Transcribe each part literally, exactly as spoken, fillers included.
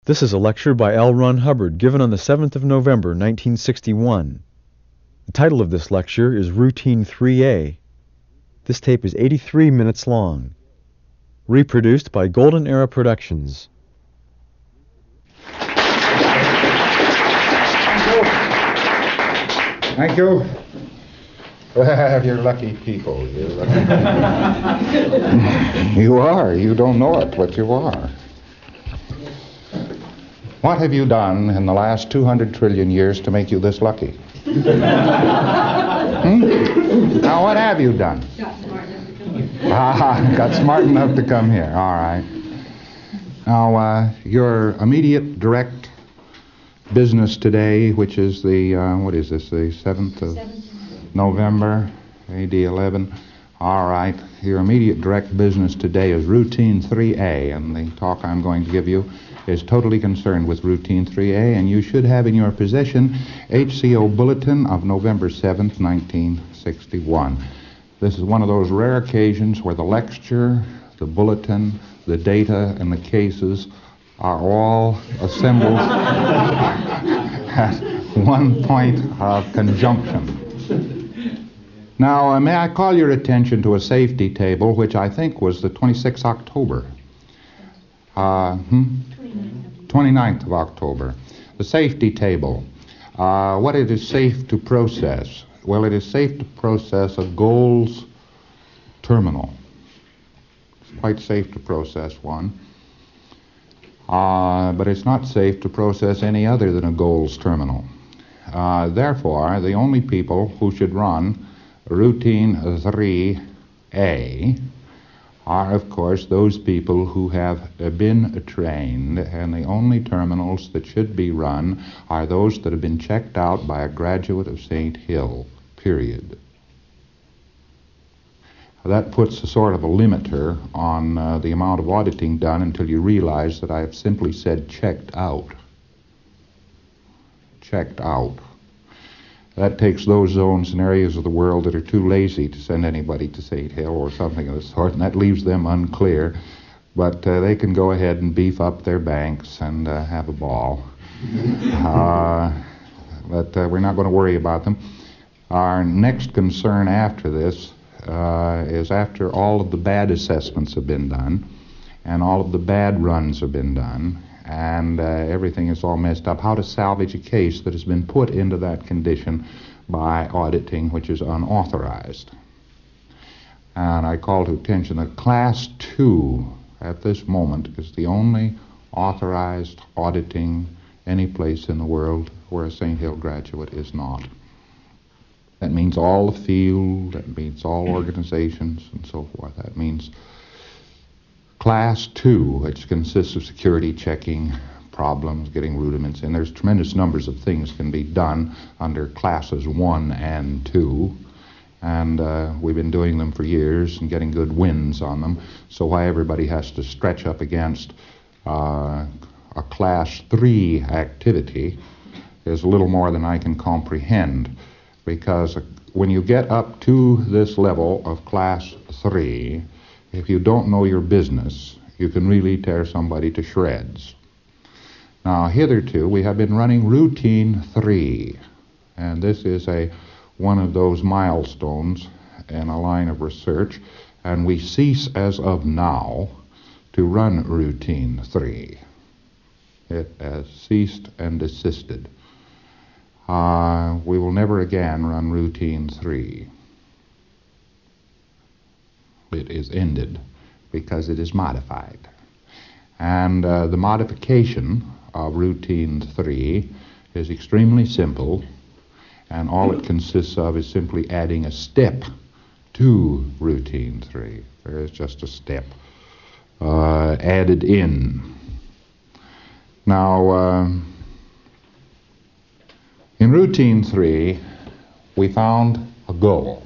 This is a lecture by L. Ron Hubbard given on the seventh of November, nineteen sixty-one. The title of this lecture is Routine three A. This tape is eighty-three minutes long. Reproduced by Golden Era Productions. Thank you. Well, you're lucky people. You're lucky people. You are. You don't know it, but you are. What have you done in the last two hundred trillion years to make you this lucky? hmm? Now, what have you done? Got smart enough to come here. Ah, got smart enough to come here. All right. Now, uh, your immediate direct business today, which is the, uh, what is this, the seventh of November, A D eleven. All right. Your immediate direct business today is Routine three A, and the talk I'm going to give you is totally concerned with Routine three A, and you should have in your possession H C O Bulletin of November seventh, nineteen sixty-one. This is one of those rare occasions where the lecture, the bulletin, the data, and the cases are all assembled at one point of conjunction. Now, uh, may I call your attention to a safety table, which I think was the twenty-sixth of October. Uh, hmm? twenty-ninth of October. The safety table. Uh, what it is safe to process? Well, it is safe to process a Goals terminal. It's quite safe to process one. Uh, but it's not safe to process any other than a Goals terminal. Uh, therefore, the only people who should run Routine three A are, of course, those people who have uh, been trained, and the only terminals that should be run are those that have been checked out by a graduate of Saint Hill, period. That puts a sort of a limiter on uh, the amount of auditing done until you realize that I have simply said checked out. Checked out. That takes those zones and areas of the world that are too lazy to send anybody to Saint Hill or something of the sort, and that leaves them unclear. But uh, they can go ahead and beef up their banks and uh, have a ball. uh, but uh, we're not going to worry about them. Our next concern after this uh, is after all of the bad assessments have been done and all of the bad runs have been done, and uh, everything is all messed up, how to salvage a case that has been put into that condition by auditing which is unauthorized. And I call to attention that Class two at this moment is the only authorized auditing any place in the world where a Saint Hill graduate is not. That means all the field, that means all organizations and so forth. That means Class two, which consists of security checking, problems, getting rudiments in. There's tremendous numbers of things can be done under Classes one and two, and uh, we've been doing them for years and getting good wins on them. So why everybody has to stretch up against uh, a Class three activity is a little more than I can comprehend, because when you get up to this level of Class three, if you don't know your business, you can really tear somebody to shreds. Now, hitherto, we have been running Routine three, and this is a one of those milestones in a line of research, and we cease as of now to run Routine three. It has ceased and desisted. Uh, we will never again run Routine three. It is ended because it is modified. And uh, the modification of Routine three is extremely simple, and all it consists of is simply adding a step to Routine three. There is just a step uh, added in. Now, uh, in Routine three, we found a goal.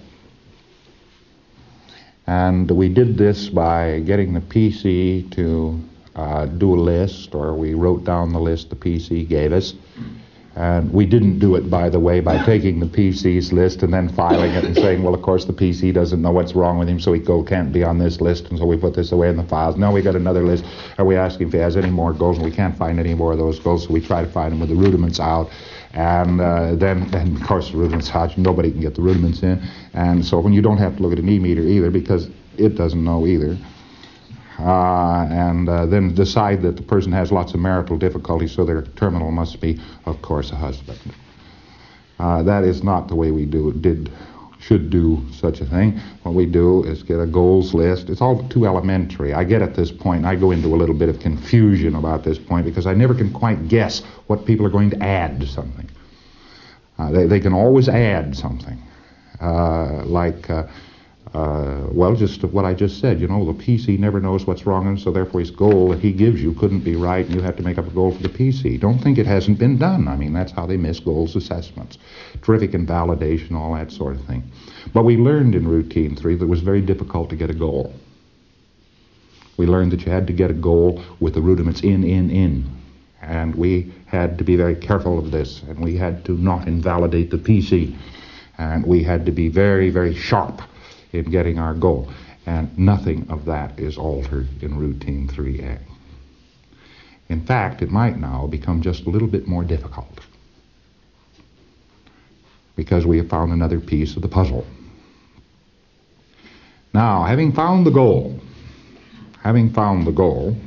And we did this by getting the P C to uh, do a list, or we wrote down the list the P C gave us, And we didn't do it, by the way, by taking the P C's list and then filing it and saying, well, of course, the P C doesn't know what's wrong with him, so he go, can't be on this list, and so we put this away in the files. No, we got another list, and we ask him if he has any more goals, and we can't find any more of those goals, so we try to find them with the rudiments out. And uh, then, and of course, the rudiments out, nobody can get the rudiments in. And so when you don't have to look at an E-meter either, because it doesn't know either. Uh, and uh, then decide that the person has lots of marital difficulties, so their terminal must be, of course, a husband. Uh, that is not the way we do did should do such a thing. What we do is get a goals list. It's all too elementary. I get at this point, and I go into a little bit of confusion about this point because I never can quite guess what people are going to add to something. Uh, they, they can always add something, uh, like. Uh, Uh, well, just what I just said, you know, the P C never knows what's wrong, and so therefore his goal that he gives you couldn't be right, and you have to make up a goal for the P C. Don't think it hasn't been done. I mean, that's how they miss goals assessments. Terrific invalidation, all that sort of thing. But we learned in Routine three that it was very difficult to get a goal. We learned that you had to get a goal with the rudiments in, in, in. And we had to be very careful of this, and we had to not invalidate the P C. And we had to be very, very sharp in getting our goal, and nothing of that is altered in Routine three A. In fact, it might now become just a little bit more difficult because we have found another piece of the puzzle. Now, having found the goal, having found the goal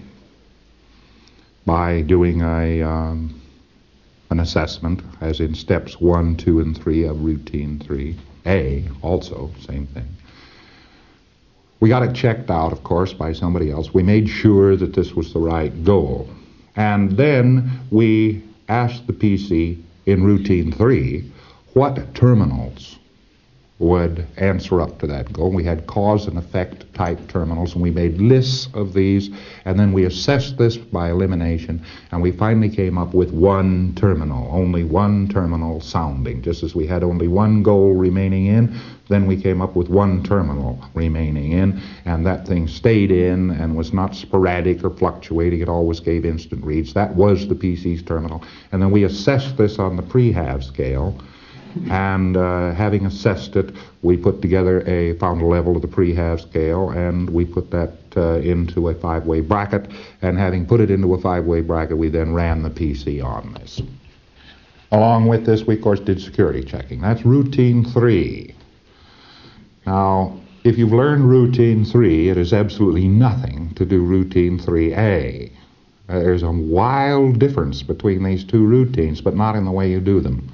by doing a um, an assessment, as in steps one, two, and three of Routine three A, also same thing. We got it checked out, of course, by somebody else. We made sure that this was the right goal. And then we asked the P C in Routine three what terminals would answer up to that goal. We had cause and effect type terminals, and we made lists of these, and then we assessed this by elimination, and we finally came up with one terminal, only one terminal sounding. Just as we had only one goal remaining in, then we came up with one terminal remaining in, and that thing stayed in and was not sporadic or fluctuating. It always gave instant reads. That was the P C's terminal. And then we assessed this on the pre-half scale, and uh, having assessed it, we put together a, found a level of the pre-half scale, and we put that uh, into a five-way bracket, and having put it into a five-way bracket, we then ran the P C on this. Along with this, we, of course, did security checking. That's Routine three. Now, if you've learned Routine three, it is absolutely nothing to do Routine three A. Uh, there's a wild difference between these two routines, but not in the way you do them.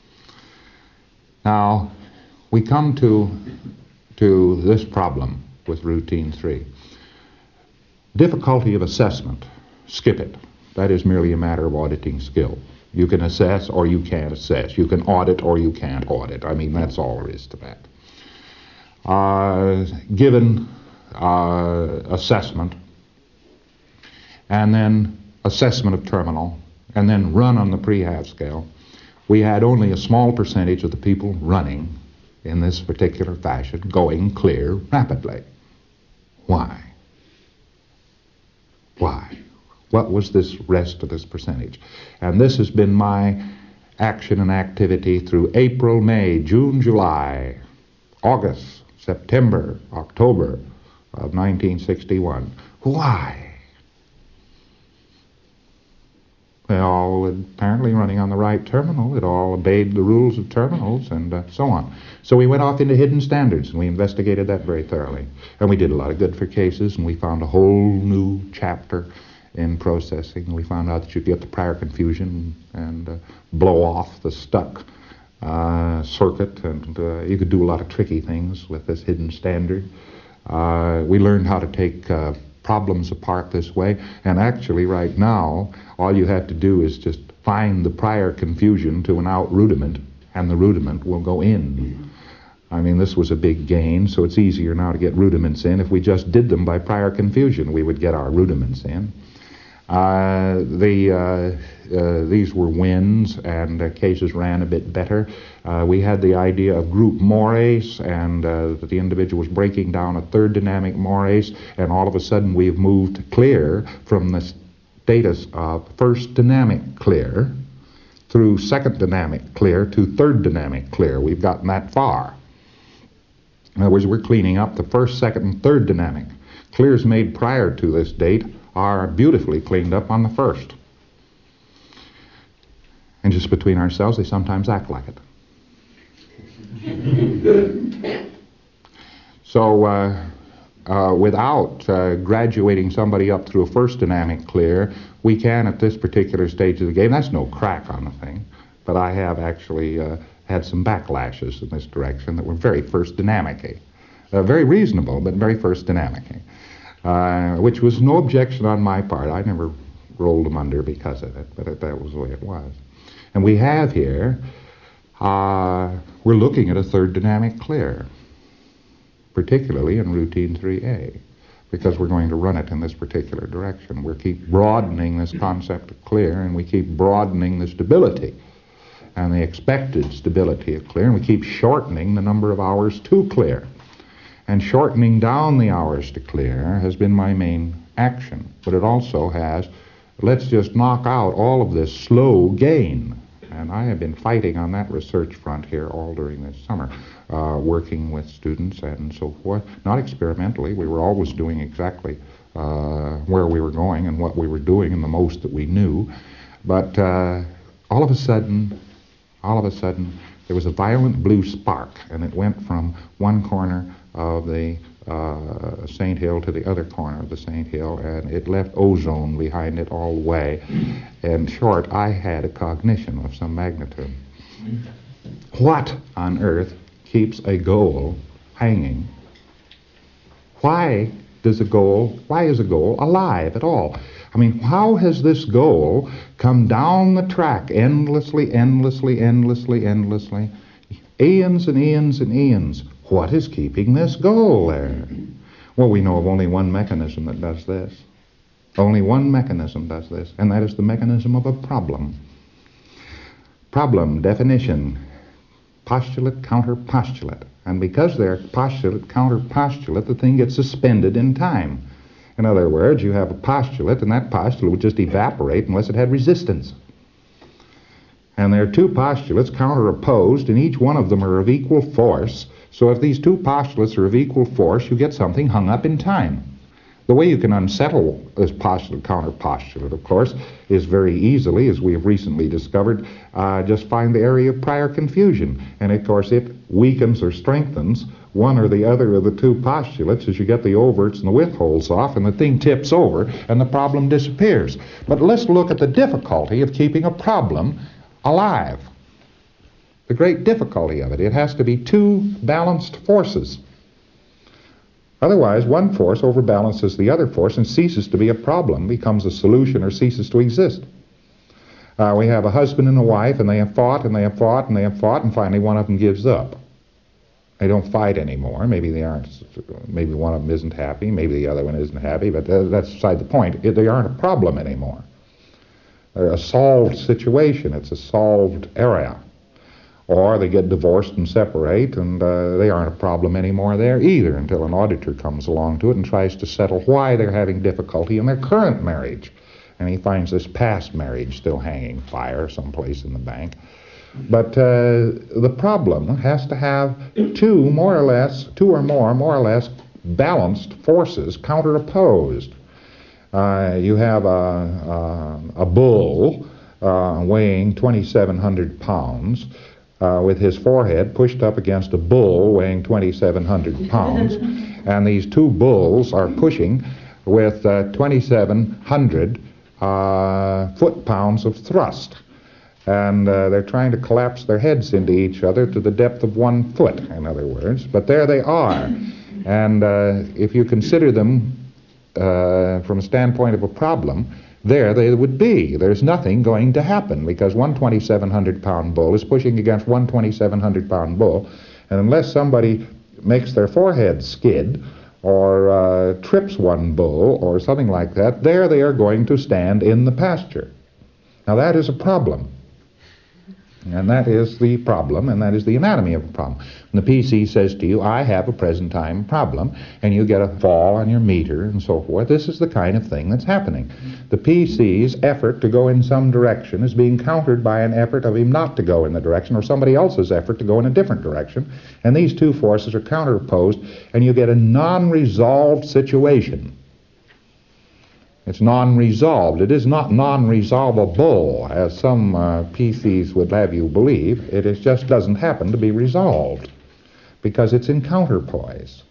Now, we come to, to this problem with Routine three. Difficulty of assessment, skip it. That is merely a matter of auditing skill. You can assess or you can't assess. You can audit or you can't audit. I mean, that's all there is to that. Uh, given uh, assessment, and then assessment of terminal, and then run on the pre-half scale, we had only a small percentage of the people running in this particular fashion, going clear rapidly. Why? Why? What was this rest of this percentage? And this has been my action and activity through April, May, June, July, August, September, October of nineteen sixty-one. Why? They all were apparently running on the right terminal. It all obeyed the rules of terminals and uh, so on. So we went off into hidden standards, and we investigated that very thoroughly. And we did a lot of good for cases, and we found a whole new chapter in processing. We found out that you could get the prior confusion and uh, blow off the stuck uh, circuit, and uh, you could do a lot of tricky things with this hidden standard. Uh, we learned how to take uh, problems apart this way, and actually right now all you have to do is just find the prior confusion to an out rudiment, and the rudiment will go in. I mean, this was a big gain, so it's easier now to get rudiments in. If we just did them by prior confusion, we would get our rudiments in. Uh, the uh, uh, these were wins, and uh, cases ran a bit better. Uh, we had the idea of group mores, and uh, that the individual was breaking down a third dynamic mores, and all of a sudden we've moved clear from the status of first dynamic clear through second dynamic clear to third dynamic clear. We've gotten that far. In other words, we're cleaning up the first, second, and third dynamic. Clears made prior to this date are beautifully cleaned up on the first. And just between ourselves, they sometimes act like it. So, uh, uh, without uh, graduating somebody up through a first dynamic clear, we can, at this particular stage of the game, that's no crack on the thing, but I have actually uh, had some backlashes in this direction that were very first dynamic-y. Uh, very reasonable, but very first dynamic-y. Uh, which was no objection on my part. I never rolled them under because of it, but it, that was the way it was. And we have here, uh, we're looking at a third dynamic clear, particularly in routine three A, because we're going to run it in this particular direction. We keep broadening this concept of clear, and we keep broadening the stability and the expected stability of clear, and we keep shortening the number of hours to clear. And shortening down the hours to clear has been my main action. But it also has, let's just knock out all of this slow gain. And I have been fighting on that research front here all during this summer, uh, working with students and so forth. Not experimentally, we were always doing exactly uh, where we were going and what we were doing and the most that we knew. But uh, all of a sudden, all of a sudden, there was a violent blue spark, and it went from one corner of the uh, Saint Hill to the other corner of the Saint Hill, and it left ozone behind it all the way. In short, I had a cognition of some magnitude. What on earth keeps a goal hanging? Why does a goal, why is a goal alive at all? I mean, how has this goal come down the track endlessly, endlessly, endlessly, endlessly, eons and eons and eons? What is keeping this goal there? Well, we know of only one mechanism that does this. Only one mechanism does this, and that is the mechanism of a problem. Problem, definition, postulate, counter-postulate. And because they're postulate, counter-postulate, the thing gets suspended in time. In other words, you have a postulate, and that postulate would just evaporate unless it had resistance. And there are two postulates counter-opposed, and each one of them are of equal force. So if these two postulates are of equal force, you get something hung up in time. The way you can unsettle this postulate, counter-postulate, of course, is very easily, as we have recently discovered, uh, just find the area of prior confusion. And of course it weakens or strengthens one or the other of the two postulates as you get the overts and the withholds off, and the thing tips over and the problem disappears. But let's look at the difficulty of keeping a problem alive. The great difficulty of it. It has to be two balanced forces. Otherwise, one force overbalances the other force and ceases to be a problem, becomes a solution, or ceases to exist. Uh, we have a husband and a wife, and they have fought, and they have fought, and they have fought, and finally one of them gives up. They don't fight anymore. Maybe they aren't. Maybe one of them isn't happy. Maybe the other one isn't happy. But that's beside the point. They aren't a problem anymore. They're a solved situation. It's a solved area. Or they get divorced and separate, and uh, they aren't a problem anymore there either until an auditor comes along to it and tries to settle why they're having difficulty in their current marriage. And he finds this past marriage still hanging fire someplace in the bank. But uh, the problem has to have two more or less, two or more, more or less balanced forces counter-opposed. Uh, you have a, a, a bull uh, weighing twenty-seven hundred pounds, Uh, with his forehead pushed up against a bull weighing twenty-seven hundred pounds, and these two bulls are pushing with uh, twenty-seven hundred uh, foot-pounds of thrust, and uh, they're trying to collapse their heads into each other to the depth of one foot, in other words, but there they are. And uh, if you consider them uh, from a standpoint of a problem, there they would be. There's nothing going to happen because one twenty-seven hundred pound bull is pushing against one twenty-seven hundred pound bull, and unless somebody makes their forehead skid or uh, trips one bull or something like that, there they are going to stand in the pasture. Now that is a problem. And that is the problem, and that is the anatomy of the problem. When the P C says to you, I have a present time problem, and you get a fall on your meter and so forth, this is the kind of thing that's happening. The P C's effort to go in some direction is being countered by an effort of him not to go in the direction, or somebody else's effort to go in a different direction, and these two forces are counteropposed, and you get a non-resolved situation. It's non-resolved. It is not non-resolvable, as some uh, P Cs would have you believe. It is just doesn't happen to be resolved because it's in counterpoise.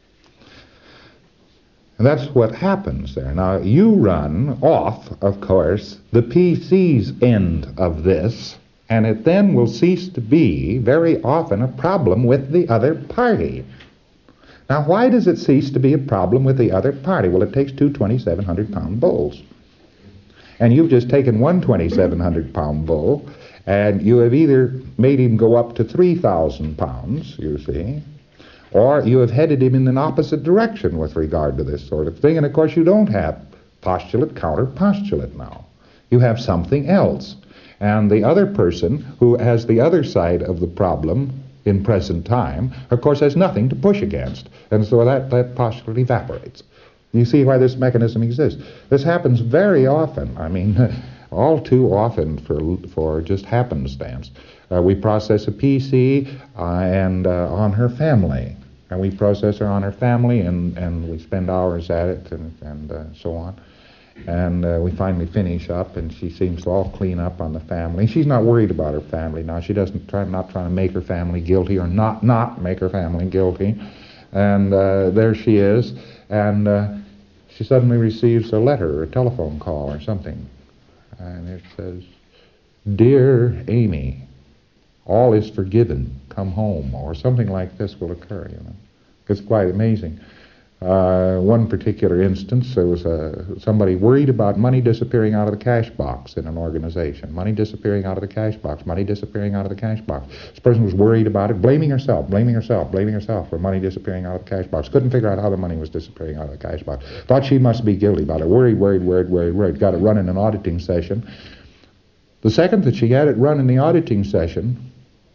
And that's what happens there. Now, you run off, of course, the P C's end of this, and it then will cease to be very often a problem with the other party. Now, why does it cease to be a problem with the other party? Well, it takes two twenty-seven hundred pound bulls. And you've just taken one twenty-seven hundred pound bull, and you have either made him go up to three thousand pounds, you see, or you have headed him in an opposite direction with regard to this sort of thing. And, of course, you don't have postulate, counter postulate now. You have something else. And the other person who has the other side of the problem in present time, of course, has nothing to push against. And so that, that postulate evaporates. You see why this mechanism exists. This happens very often. I mean, all too often for for just happenstance. Uh, we process a P C uh, and uh, on her family. And we process her on her family, and, and we spend hours at it, and, and uh, so on. And uh, we finally finish up, and she seems to all clean up on the family. She's not worried about her family now. She doesn't try, not trying to make her family guilty or not not make her family guilty. And uh, there she is, and uh, she suddenly receives a letter or a telephone call or something, and it says, "Dear Amy, all is forgiven. Come home," or something like this will occur. You know, it's quite amazing. Uh, one particular instance, there was uh, somebody worried about money disappearing out of the cash box in an organization. Money disappearing out of the cash box, money disappearing out of the cash box. This person was worried about it, blaming herself, blaming herself, blaming herself for money disappearing out of the cash box. Couldn't figure out how the money was disappearing out of the cash box. Thought she must be guilty about it. Worried, worried, worried, worried, worried. Got it run in an auditing session. The second that she had it run in the auditing session,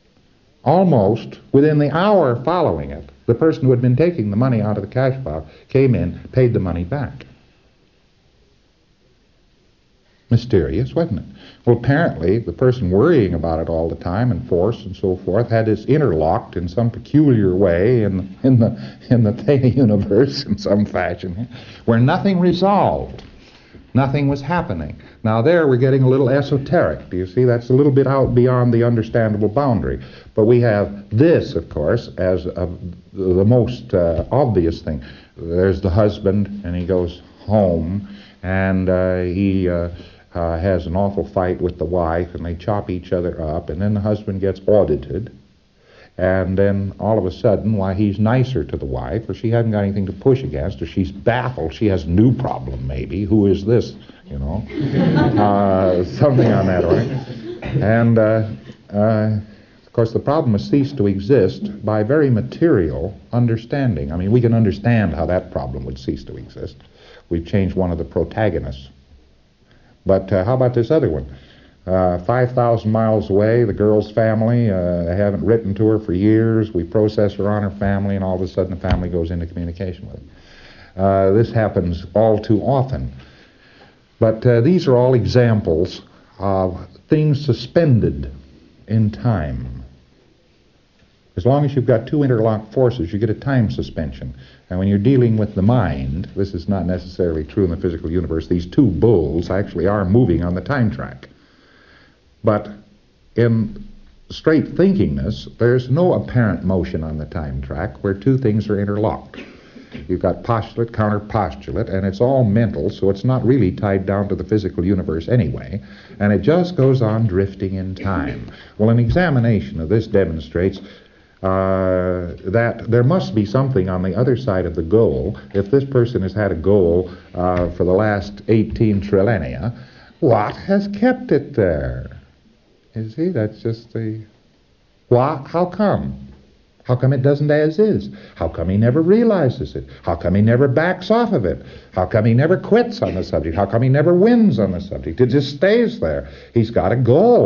almost within the hour following it, the person who had been taking the money out of the cash box came in, paid the money back. Mysterious, wasn't it? Well, apparently, the person worrying about it all the time and force and so forth had this interlocked in some peculiar way in, in the in the theta universe in some fashion, where nothing resolved. Nothing was happening. Now there we're getting a little esoteric. Do you see? That's a little bit out beyond the understandable boundary. But we have this, of course, as a, the most uh, obvious thing. There's the husband, and he goes home, and uh, he uh, uh, has an awful fight with the wife, and they chop each other up, and then the husband gets audited. And then all of a sudden, why, he's nicer to the wife, or she hasn't got anything to push against, or she's baffled. She has a new problem, maybe. Who is this? You know, uh, something on that order. And, uh, uh, of course, the problem has ceased to exist by very material understanding. I mean, we can understand how that problem would cease to exist. We've changed one of the protagonists. But uh, how about this other one? Uh, five thousand miles away, the girl's family, uh, they haven't written to her for years. We process her on her family, and all of a sudden the family goes into communication with her. Uh, this happens all too often. But uh, these are all examples of things suspended in time. As long as you've got two interlocked forces, you get a time suspension. And when you're dealing with the mind, this is not necessarily true in the physical universe, these two bulls actually are moving on the time track. But in straight thinkingness, there's no apparent motion on the time track where two things are interlocked. You've got postulate, counter-postulate, and it's all mental, so it's not really tied down to the physical universe anyway, and it just goes on drifting in time. Well, an examination of this demonstrates uh, that there must be something on the other side of the goal. If this person has had a goal uh, for the last eighteen trillennia, what has kept it there? You see, that's just the... What? How come? How come it doesn't as is? How come he never realizes it? How come he never backs off of it? How come he never quits on the subject? How come he never wins on the subject? It just stays there. He's got a goal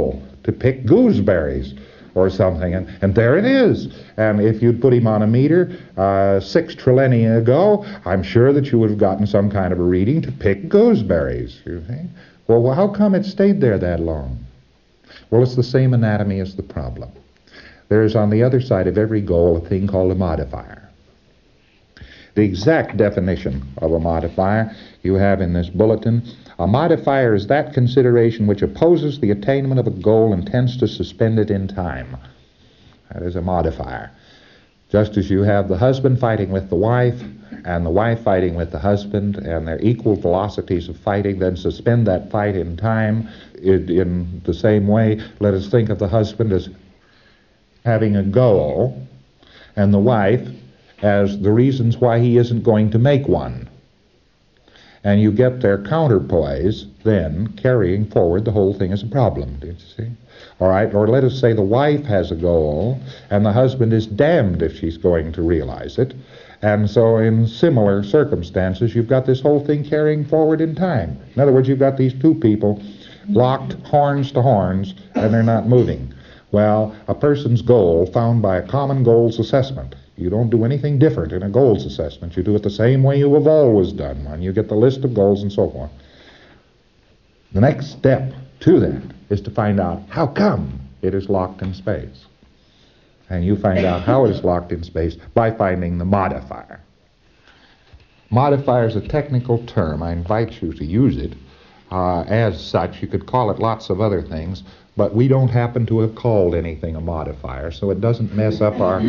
to pick gooseberries or something, and, and there it is. And if you'd put him on a meter uh, six trillennia ago, I'm sure that you would have gotten some kind of a reading to pick gooseberries. You see? Well, well, how come it stayed there that long? Well, it's the same anatomy as the problem. There's on the other side of every goal a thing called a modifier. The exact definition of a modifier you have in this bulletin. A modifier is that consideration which opposes the attainment of a goal and tends to suspend it in time. That is a modifier. Just as you have the husband fighting with the wife and the wife fighting with the husband, and their equal velocities of fighting, then suspend that fight in time. It, in the same way, let us think of the husband as having a goal and the wife as the reasons why he isn't going to make one. And you get their counterpoise then carrying forward the whole thing as a problem. Do you see? All right, or let us say the wife has a goal and the husband is damned if she's going to realize it. And so in similar circumstances, you've got this whole thing carrying forward in time. In other words, you've got these two people locked horns to horns and they're not moving. Well, a person's goal found by a common goals assessment. You don't do anything different in a goals assessment. You do it the same way you have always done when you get the list of goals and so forth. The next step to that is to find out how come it is locked in space. And you find out how it is locked in space by finding the modifier. Modifier is a technical term. I invite you to use it uh, as such. You could call it lots of other things, but we don't happen to have called anything a modifier, so it doesn't mess up our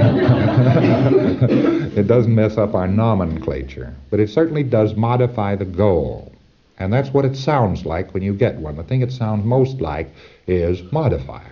it doesn't mess up our nomenclature. But it certainly does modify the goal. And that's what it sounds like when you get one. The thing it sounds most like is modifier.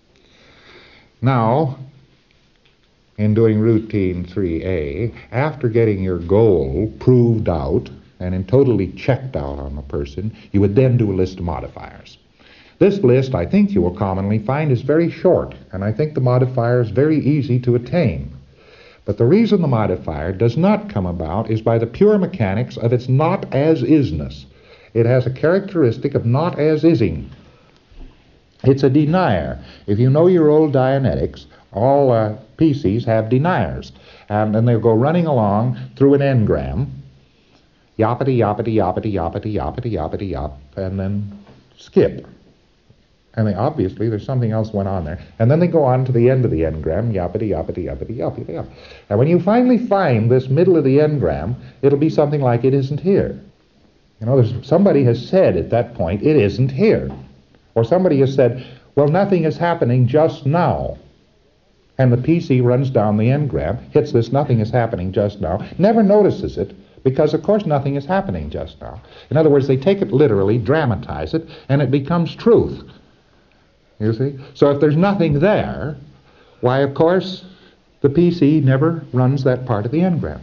Now, in doing routine three A, after getting your goal proved out and in totally checked out on the person, you would then do a list of modifiers. This list, I think you will commonly find, is very short, and I think the modifier is very easy to attain. But the reason the modifier does not come about is by the pure mechanics of its not-as-isness. It has a characteristic of not-as-ising. It's a denier. If you know your old Dianetics, all uh, P Cs have deniers. And then they'll go running along through an engram, yoppity, yoppity, yoppity, yoppity, yoppity, yoppity, yop, and then skip. And they, obviously there's something else went on there. And then they go on to the end of the engram, yoppity, yoppity, yoppity, yoppity, yop. And when you finally find this middle of the engram, it'll be something like it isn't here. You know, there's, somebody has said at that point, it isn't here. Or somebody has said, well, nothing is happening just now. And the P C runs down the engram, hits this nothing is happening just now, never notices it, because of course nothing is happening just now. In other words, they take it literally, dramatize it, and it becomes truth. You see? So if there's nothing there, why, of course, the P C never runs that part of the engram.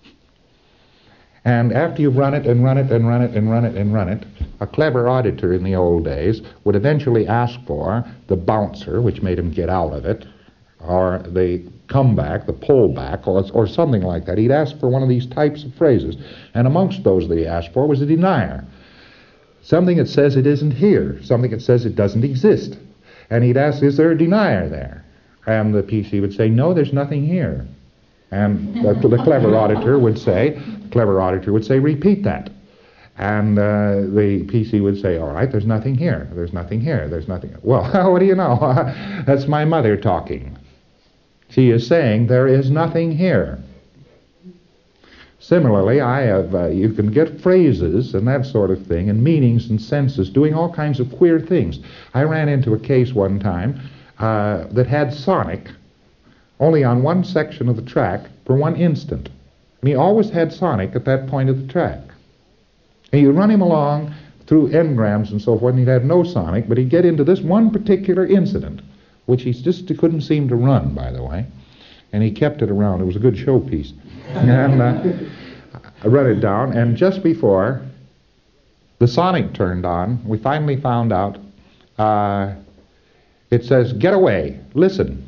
And after you've run it and run it and run it and run it and run it, a clever auditor in the old days would eventually ask for the bouncer, which made him get out of it, or the comeback, the pullback, or, or something like that. He'd ask for one of these types of phrases. And amongst those that he asked for was a denier. Something that says it isn't here. Something that says it doesn't exist. And he'd ask, is there a denier there? And the P C would say, no, there's nothing here. And the, the clever auditor would say, the clever auditor would say, repeat that. And uh, the P C would say, all right, there's nothing here, there's nothing here, there's nothing. Well, what do you know? That's my mother talking. She is saying there is nothing here. Similarly, I have, uh, you can get phrases and that sort of thing, and meanings and senses doing all kinds of queer things. I ran into a case one time uh, that had sonic only on one section of the track for one instant. And he always had sonic at that point of the track. And you'd run him along through engrams and so forth, and he'd have no sonic, but he'd get into this one particular incident, which he just couldn't seem to run, by the way. And he kept it around. It was a good showpiece. And uh, I wrote it down, and just before the sonic turned on, we finally found out, uh, it says, get away, listen.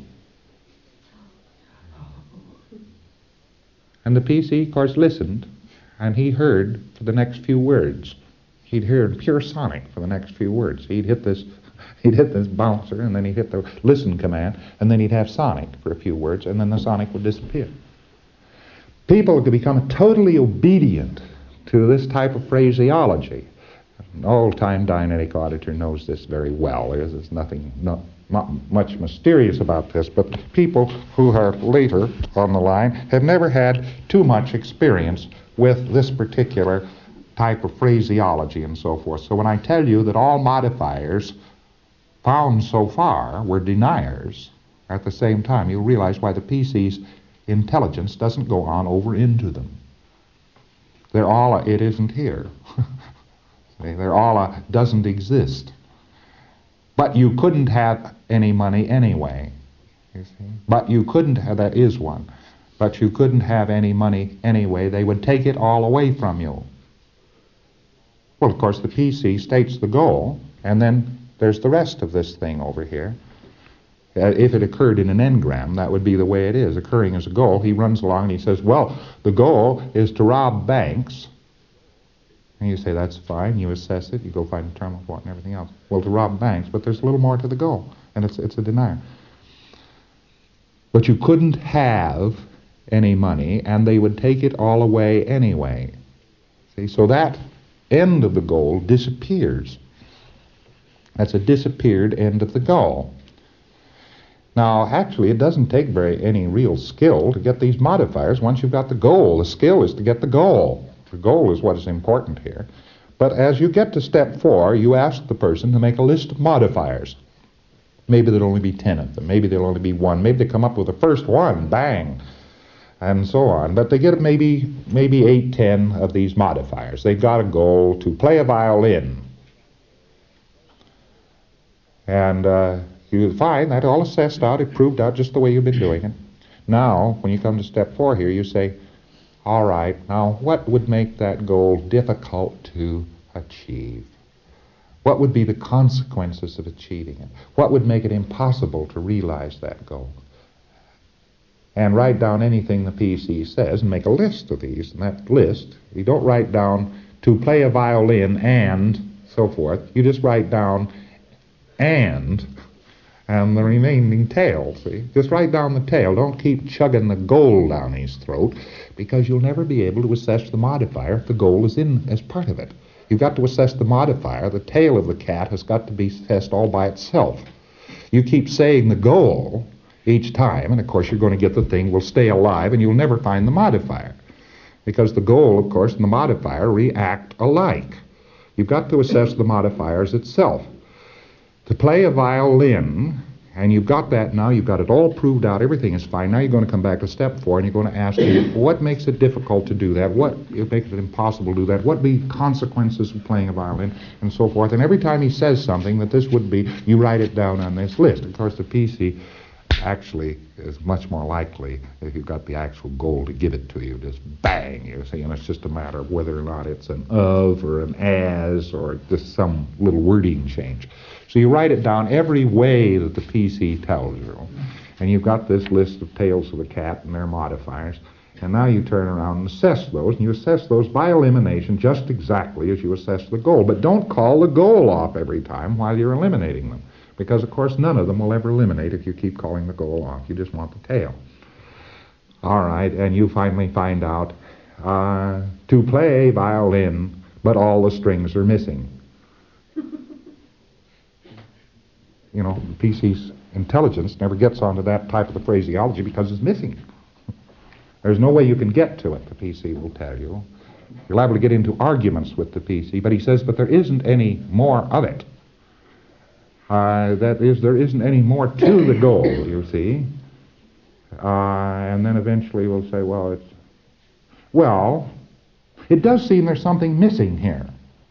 And the P C, of course, listened, and he heard for the next few words. He'd hear pure sonic for the next few words. He'd hit this, he'd hit this bouncer, and then he'd hit the listen command, and then he'd have sonic for a few words, and then the sonic would disappear. People could become totally obedient to this type of phraseology. An old-time Dianetic auditor knows this very well. There's, there's nothing, not, not much mysterious about this, but people who are later on the line have never had too much experience with this particular type of phraseology and so forth. So when I tell you that all modifiers found so far were deniers, at the same time you'll realize why the P C's intelligence doesn't go on over into them. They're all a, it isn't here. They're all a doesn't exist. But you couldn't have any money anyway. You see? But you couldn't have, that is one. But you couldn't have any money anyway. They would take it all away from you. Well, of course, the P C states the goal, and then there's the rest of this thing over here. Uh, if it occurred in an engram, that would be the way it is, occurring as a goal. He runs along and he says, well, the goal is to rob banks. And you say, that's fine. You assess it. You go find a terminal point and everything else. Well, to rob banks, but there's a little more to the goal, and it's, it's a denier. But you couldn't have any money, and they would take it all away anyway. See, so that end of the goal disappears. That's a disappeared end of the goal. Now, actually, it doesn't take very any real skill to get these modifiers once you've got the goal. The skill is to get the goal. The goal is what is important here. But as you get to step four, you ask the person to make a list of modifiers. Maybe there'll only be ten of them. Maybe there'll only be one. Maybe they come up with the first one, bang, and so on. But they get maybe maybe eight, ten of these modifiers. They've got a goal to play a violin. And uh, you find that all assessed out, it proved out just the way you've been doing it. Now, when you come to step four here, you say, all right, now what would make that goal difficult to achieve? What would be the consequences of achieving it? What would make it impossible to realize that goal? And write down anything the P C says and make a list of these. And that list, you don't write down to play a violin and so forth. You just write down and and the remaining tail, see? Just write down the tail. Don't keep chugging the goal down his throat, because you'll never be able to assess the modifier if the goal is in as part of it. You've got to assess the modifier. The tail of the cat has got to be assessed all by itself. You keep saying the goal each time, and of course you're going to get the thing will stay alive, and you'll never find the modifier, because the goal, of course, and the modifier react alike. You've got to assess the modifiers itself. To play a violin, and you've got that now, you've got it all proved out, everything is fine. Now you're going to come back to step four, and you're going to ask me, what makes it difficult to do that? What makes it impossible to do that? What be consequences of playing a violin, and so forth? And every time he says something that this would be, you write it down on this list. Of course, the P C actually is much more likely, if you've got the actual goal, to give it to you, just bang, you see, and it's just a matter of whether or not it's an of or an as or just some little wording change. So you write it down every way that the P C tells you, and you've got this list of tails of the cat and their modifiers, and now you turn around and assess those, and you assess those by elimination just exactly as you assess the goal. But don't call the goal off every time while you're eliminating them, because, of course, none of them will ever eliminate if you keep calling the goal off. You just want the tail. All right, and you finally find out uh, to play violin, but all the strings are missing. You know, the P C's intelligence never gets onto that type of the phraseology because it's missing. There's no way you can get to it, the P C will tell you. You're liable to get into arguments with the P C, but he says, but there isn't any more of it. Uh, that is, there isn't any more to the goal, you see. Uh, and then eventually we'll say, well, it's, well, it does seem there's something missing here.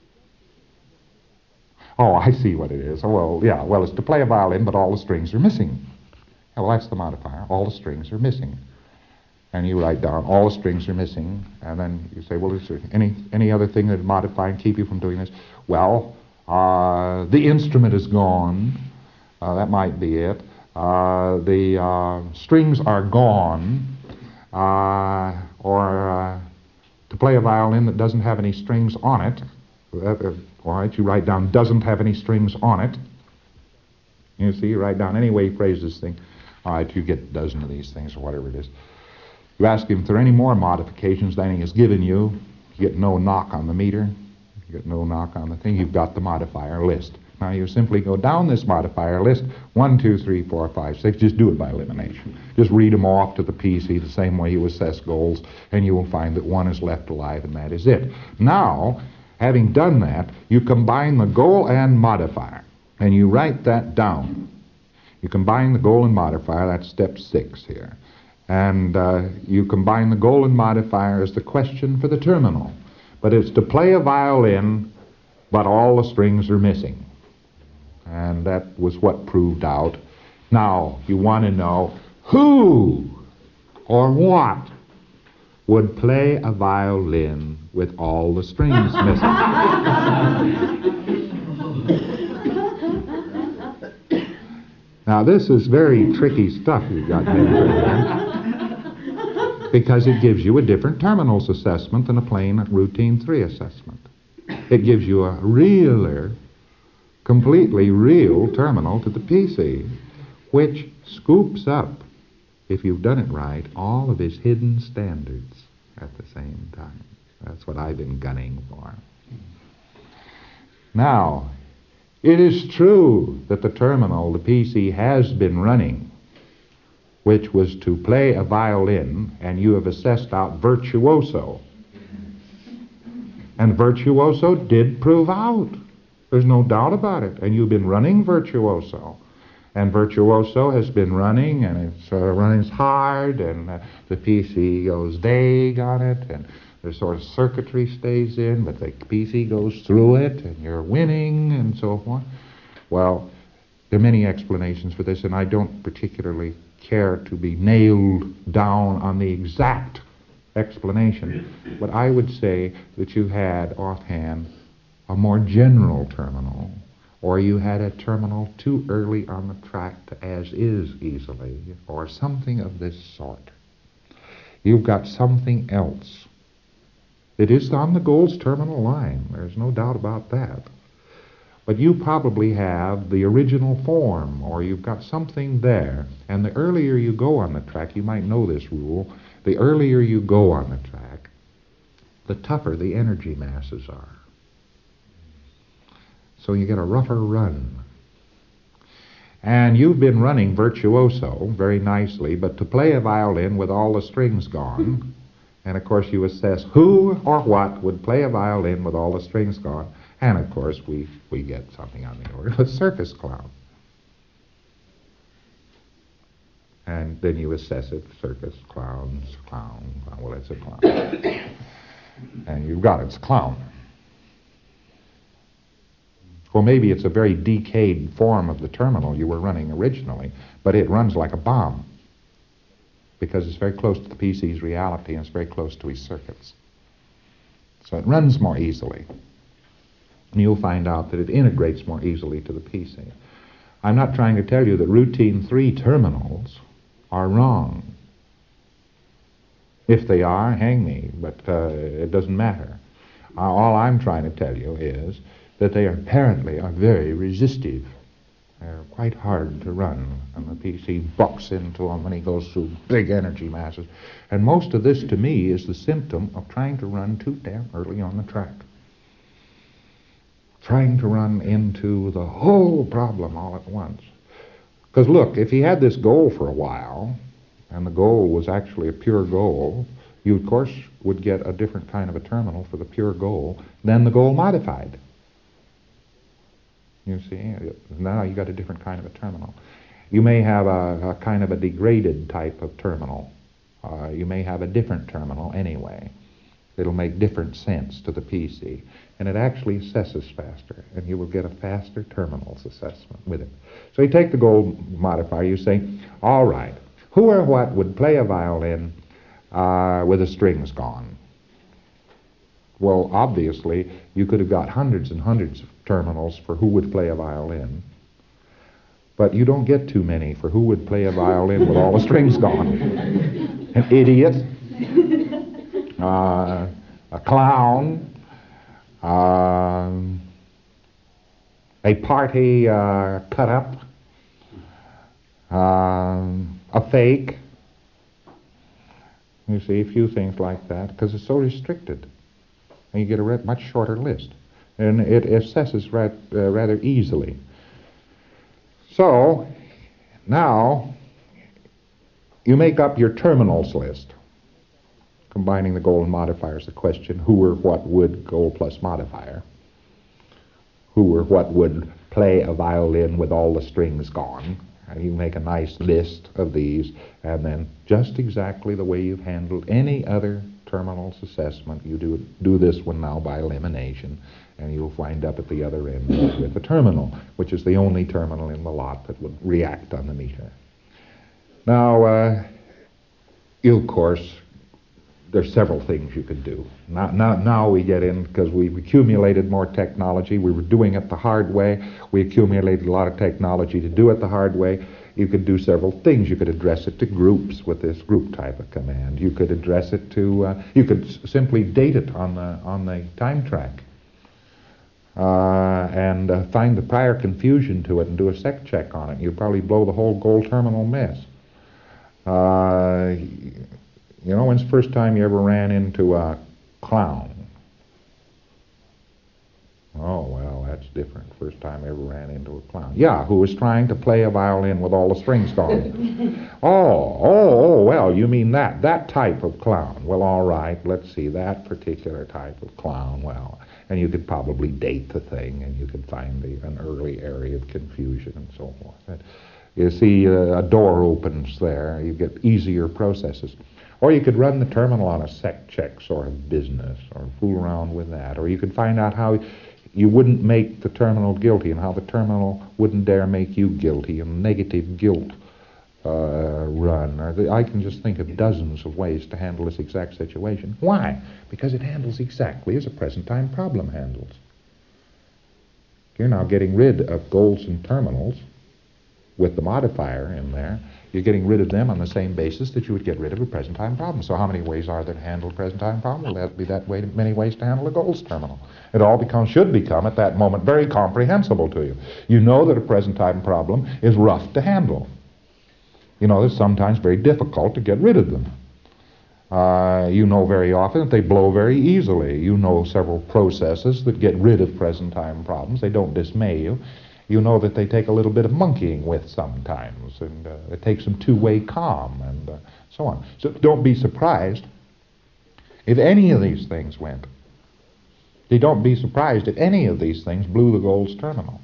Oh, I see what it is. Oh, well, yeah, well, it's to play a violin, but all the strings are missing. Yeah, well, that's the modifier. All the strings are missing. And you write down, all the strings are missing, and then you say, well, is there any, any other thing that would modify and keep you from doing this? Well, uh, the instrument is gone. Uh, that might be it. Uh, the uh, strings are gone. Uh, or uh, to play a violin that doesn't have any strings on it, That, uh, all right, you write down doesn't have any strings on it. You see, you write down any way he phrased this thing. All right, you get a dozen of these things or whatever it is. You ask him if there are any more modifications than he has given you. You get no knock on the meter. You get no knock on the thing. You've got the modifier list. Now you simply go down this modifier list, one, two, three, four, five, six. Just do it by elimination. Just read them off to the P C the same way you assess goals, and you will find that one is left alive, and that is it. Now, having done that, you combine the goal and modifier, and you write that down. You combine the goal and modifier, that's step six here. And uh, you combine the goal and modifier as the question for the terminal. But it's to play a violin, but all the strings are missing. And that was what proved out. Now, you want to know who or what would play a violin with all the strings missing. Now, this is very tricky stuff you've got there, because it gives you a different terminals assessment than a plain routine three assessment. It gives you a realer, completely real terminal to the P C, which scoops up, if you've done it right, all of his hidden standards at the same time. That's what I've been gunning for. Now, it is true that the terminal the P C has been running, which was to play a violin, and you have assessed out virtuoso. And virtuoso did prove out. There's no doubt about it. And you've been running virtuoso. And virtuoso has been running, and it's uh, running hard, and uh, the P C goes vague on it, and the sort of circuitry stays in, but the P C goes through it, and you're winning, and so forth. Well, there are many explanations for this, and I don't particularly care to be nailed down on the exact explanation, but I would say that you had offhand a more general terminal, or you had a terminal too early on the track to as is easily, or something of this sort. You've got something else. It is on the goals terminal line. There's no doubt about that. But you probably have the original form, or you've got something there. And the earlier you go on the track, you might know this rule, the earlier you go on the track, the tougher the energy masses are. So you get a rougher run. And you've been running virtuoso very nicely, but to play a violin with all the strings gone, and of course you assess who or what would play a violin with all the strings gone, and of course we, we get something on the order of a circus clown. And then you assess it, circus, clowns, clown, clown. Well, it's a clown. And you've got it, it's a clown. Well, maybe it's a very decayed form of the terminal you were running originally, but it runs like a bomb, because it's very close to the P C's reality, and it's very close to his circuits. So it runs more easily. And you'll find out that it integrates more easily to the P C. I'm not trying to tell you that routine three terminals are wrong. If they are, hang me, but uh, it doesn't matter. Uh, all I'm trying to tell you is that they apparently are very resistive. They're quite hard to run, and the P C bucks into them when he goes through big energy masses. And most of this, to me, is the symptom of trying to run too damn early on the track. Trying to run into the whole problem all at once. Because look, if he had this goal for a while, and the goal was actually a pure goal, you, of course, would get a different kind of a terminal for the pure goal than the goal modified. You see, now you got a different kind of a terminal. You may have a, a kind of a degraded type of terminal. Uh, you may have a different terminal anyway. It'll make different sense to the P C. And it actually assesses faster, and you will get a faster terminals assessment with it. So you take the goal modifier, you say, all right, who or what would play a violin uh, with the strings gone? Well, obviously, you could have got hundreds and hundreds of terminals for who would play a violin, but you don't get too many for who would play a violin with all the strings gone. An idiot, uh, a clown, Um, a party uh, cut up, um, a fake. You see, a few things like that, because it's so restricted. And you get a re- much shorter list. And it assesses ra- uh, rather easily. So, now, you make up your terminals list, combining the goal and modifiers. The question, who or what would goal plus modifier? Who or what would play a violin with all the strings gone? And you make a nice list of these, and then just exactly the way you've handled any other terminals assessment, you do do this one now by elimination, and you'll wind up at the other end with a terminal, which is the only terminal in the lot that would react on the meter. Now, uh, you, of course, there's several things you could do. Now, now, now we get in, because we've accumulated more technology. We were doing it the hard way. We accumulated a lot of technology to do it the hard way. You could do several things. You could address it to groups with this group type of command. You could address it to, uh, you could s- simply date it on the, on the time track. Uh, and uh, find the prior confusion to it and do a sec check on it. You'd probably blow the whole goal terminal mess. Uh, You know, when's the first time you ever ran into a clown? Oh, well, that's different. First time I ever ran into a clown. Yeah, who was trying to play a violin with all the strings gone. oh, oh, oh, well, you mean that, that type of clown. Well, all right, let's see, that particular type of clown. Well, and you could probably date the thing, and you could find the, an early area of confusion and so forth. But you see uh, a door opens there, you get easier processes. Or you could run the terminal on a sec check sort of business, or fool around with that. Or you could find out how you wouldn't make the terminal guilty, and how the terminal wouldn't dare make you guilty, and negative guilt uh, run. Or the, I can just think of dozens of ways to handle this exact situation. Why? Because it handles exactly as a present time problem handles. You're now getting rid of goals and terminals with the modifier in there. You're getting rid of them on the same basis that you would get rid of a present time problem. So how many ways are there to handle a present time problem? Well, there'd be that way, many ways to handle a goals terminal. It all becomes, should become at that moment very comprehensible to you. You know that a present time problem is rough to handle. You know it's sometimes very difficult to get rid of them. Uh, you know very often that they blow very easily. You know several processes that get rid of present time problems. They don't dismay you. You know that they take a little bit of monkeying with sometimes, and uh, it takes some two-way calm, and uh, so on. So don't be surprised if any of these things went. You don't be surprised if any of these things blew the goals terminal.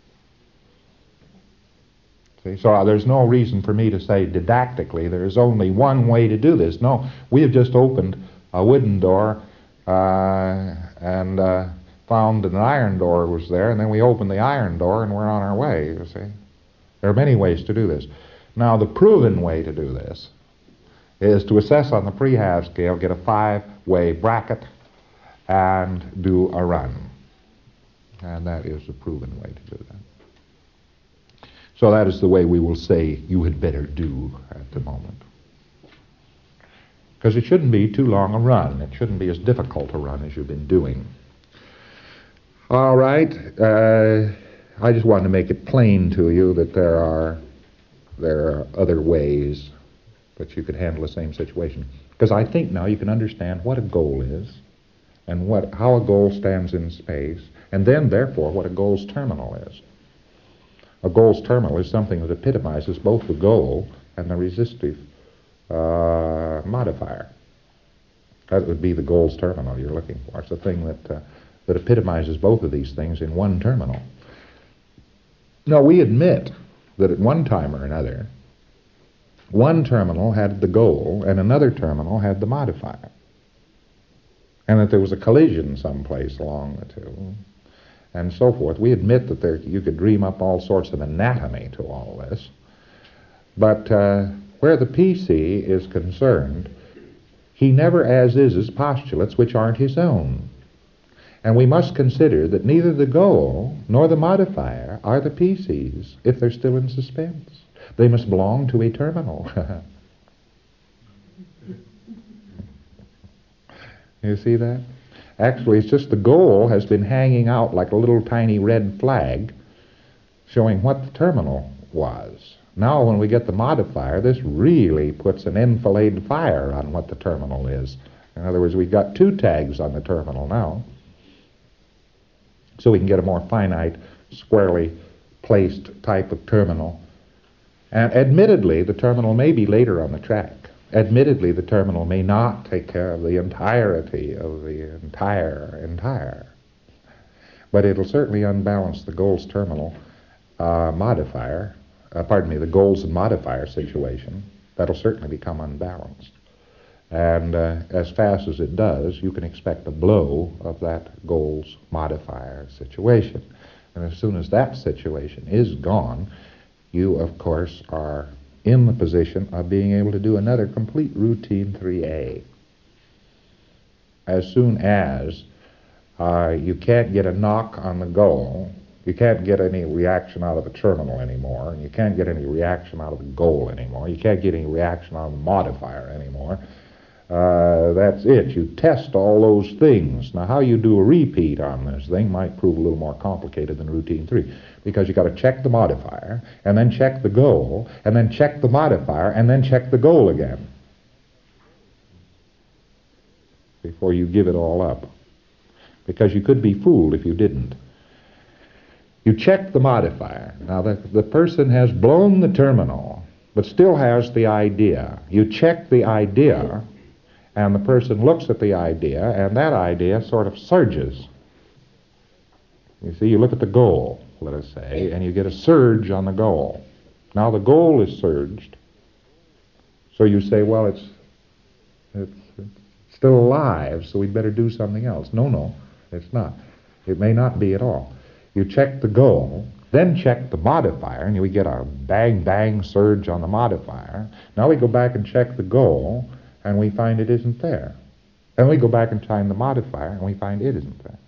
See? So uh, there's no reason for me to say didactically there's only one way to do this. No, we have just opened a wooden door uh, and... Uh, found an iron door was there, and then we opened the iron door and we're on our way, you see. There are many ways to do this. Now, the proven way to do this is to assess on the pre-half scale, get a five-way bracket, and do a run. And that is the proven way to do that. So that is the way we will say you had better do at the moment. Because it shouldn't be too long a run. It shouldn't be as difficult a run as you've been doing. All right, uh, I just wanted to make it plain to you that there are there are other ways that you could handle the same situation. Because I think now you can understand what a goal is, and what how a goal stands in space, and then therefore what a goal's terminal is. A goal's terminal is something that epitomizes both the goal and the resistive uh, modifier. That would be the goal's terminal you're looking for. It's a thing that uh, that epitomizes both of these things in one terminal. Now, we admit that at one time or another, one terminal had the goal and another terminal had the modifier, and that there was a collision someplace along the two, and so forth. We admit that there, you could dream up all sorts of anatomy to all this, but uh, where the P C is concerned, he never as-is postulates which aren't his own. And we must consider that neither the goal nor the modifier are the P Cs if they're still in suspense. They must belong to a terminal. You see that? Actually, it's just the goal has been hanging out like a little tiny red flag showing what the terminal was. Now when we get the modifier, this really puts an enfilade fire on what the terminal is. In other words, we've got two tags on the terminal now, so we can get a more finite, squarely placed type of terminal. And admittedly, the terminal may be later on the track. Admittedly, the terminal may not take care of the entirety of the entire, entire. But it'll certainly unbalance the goals terminal uh, modifier, uh, pardon me, the goals and modifier situation. That'll certainly become unbalanced. And uh, as fast as it does, you can expect a blow of that goals modifier situation. And as soon as that situation is gone, you, of course, are in the position of being able to do another complete routine three A. As soon as uh, you can't get a knock on the goal, you can't get any reaction out of the terminal anymore, and you can't get any reaction out of the goal anymore, you can't get any reaction out of the modifier anymore, uh, that's it. You test all those things. Now, how you do a repeat on this thing might prove a little more complicated than routine three, because you've got to check the modifier, and then check the goal, and then check the modifier, and then check the goal again before you give it all up, because you could be fooled if you didn't. You check the modifier. Now, the, the person has blown the terminal, but still has the idea. You check the idea, and the person looks at the idea, and that idea sort of surges. You see, you look at the goal, let us say, and you get a surge on the goal. Now the goal is surged, so you say, well, it's, it's, it's still alive, so we'd better do something else. No, no, it's not. It may not be at all. You check the goal, then check the modifier, and we get a bang, bang surge on the modifier. Now we go back and check the goal, and we find it isn't there. Then we go back and find the modifier, and we find it isn't there.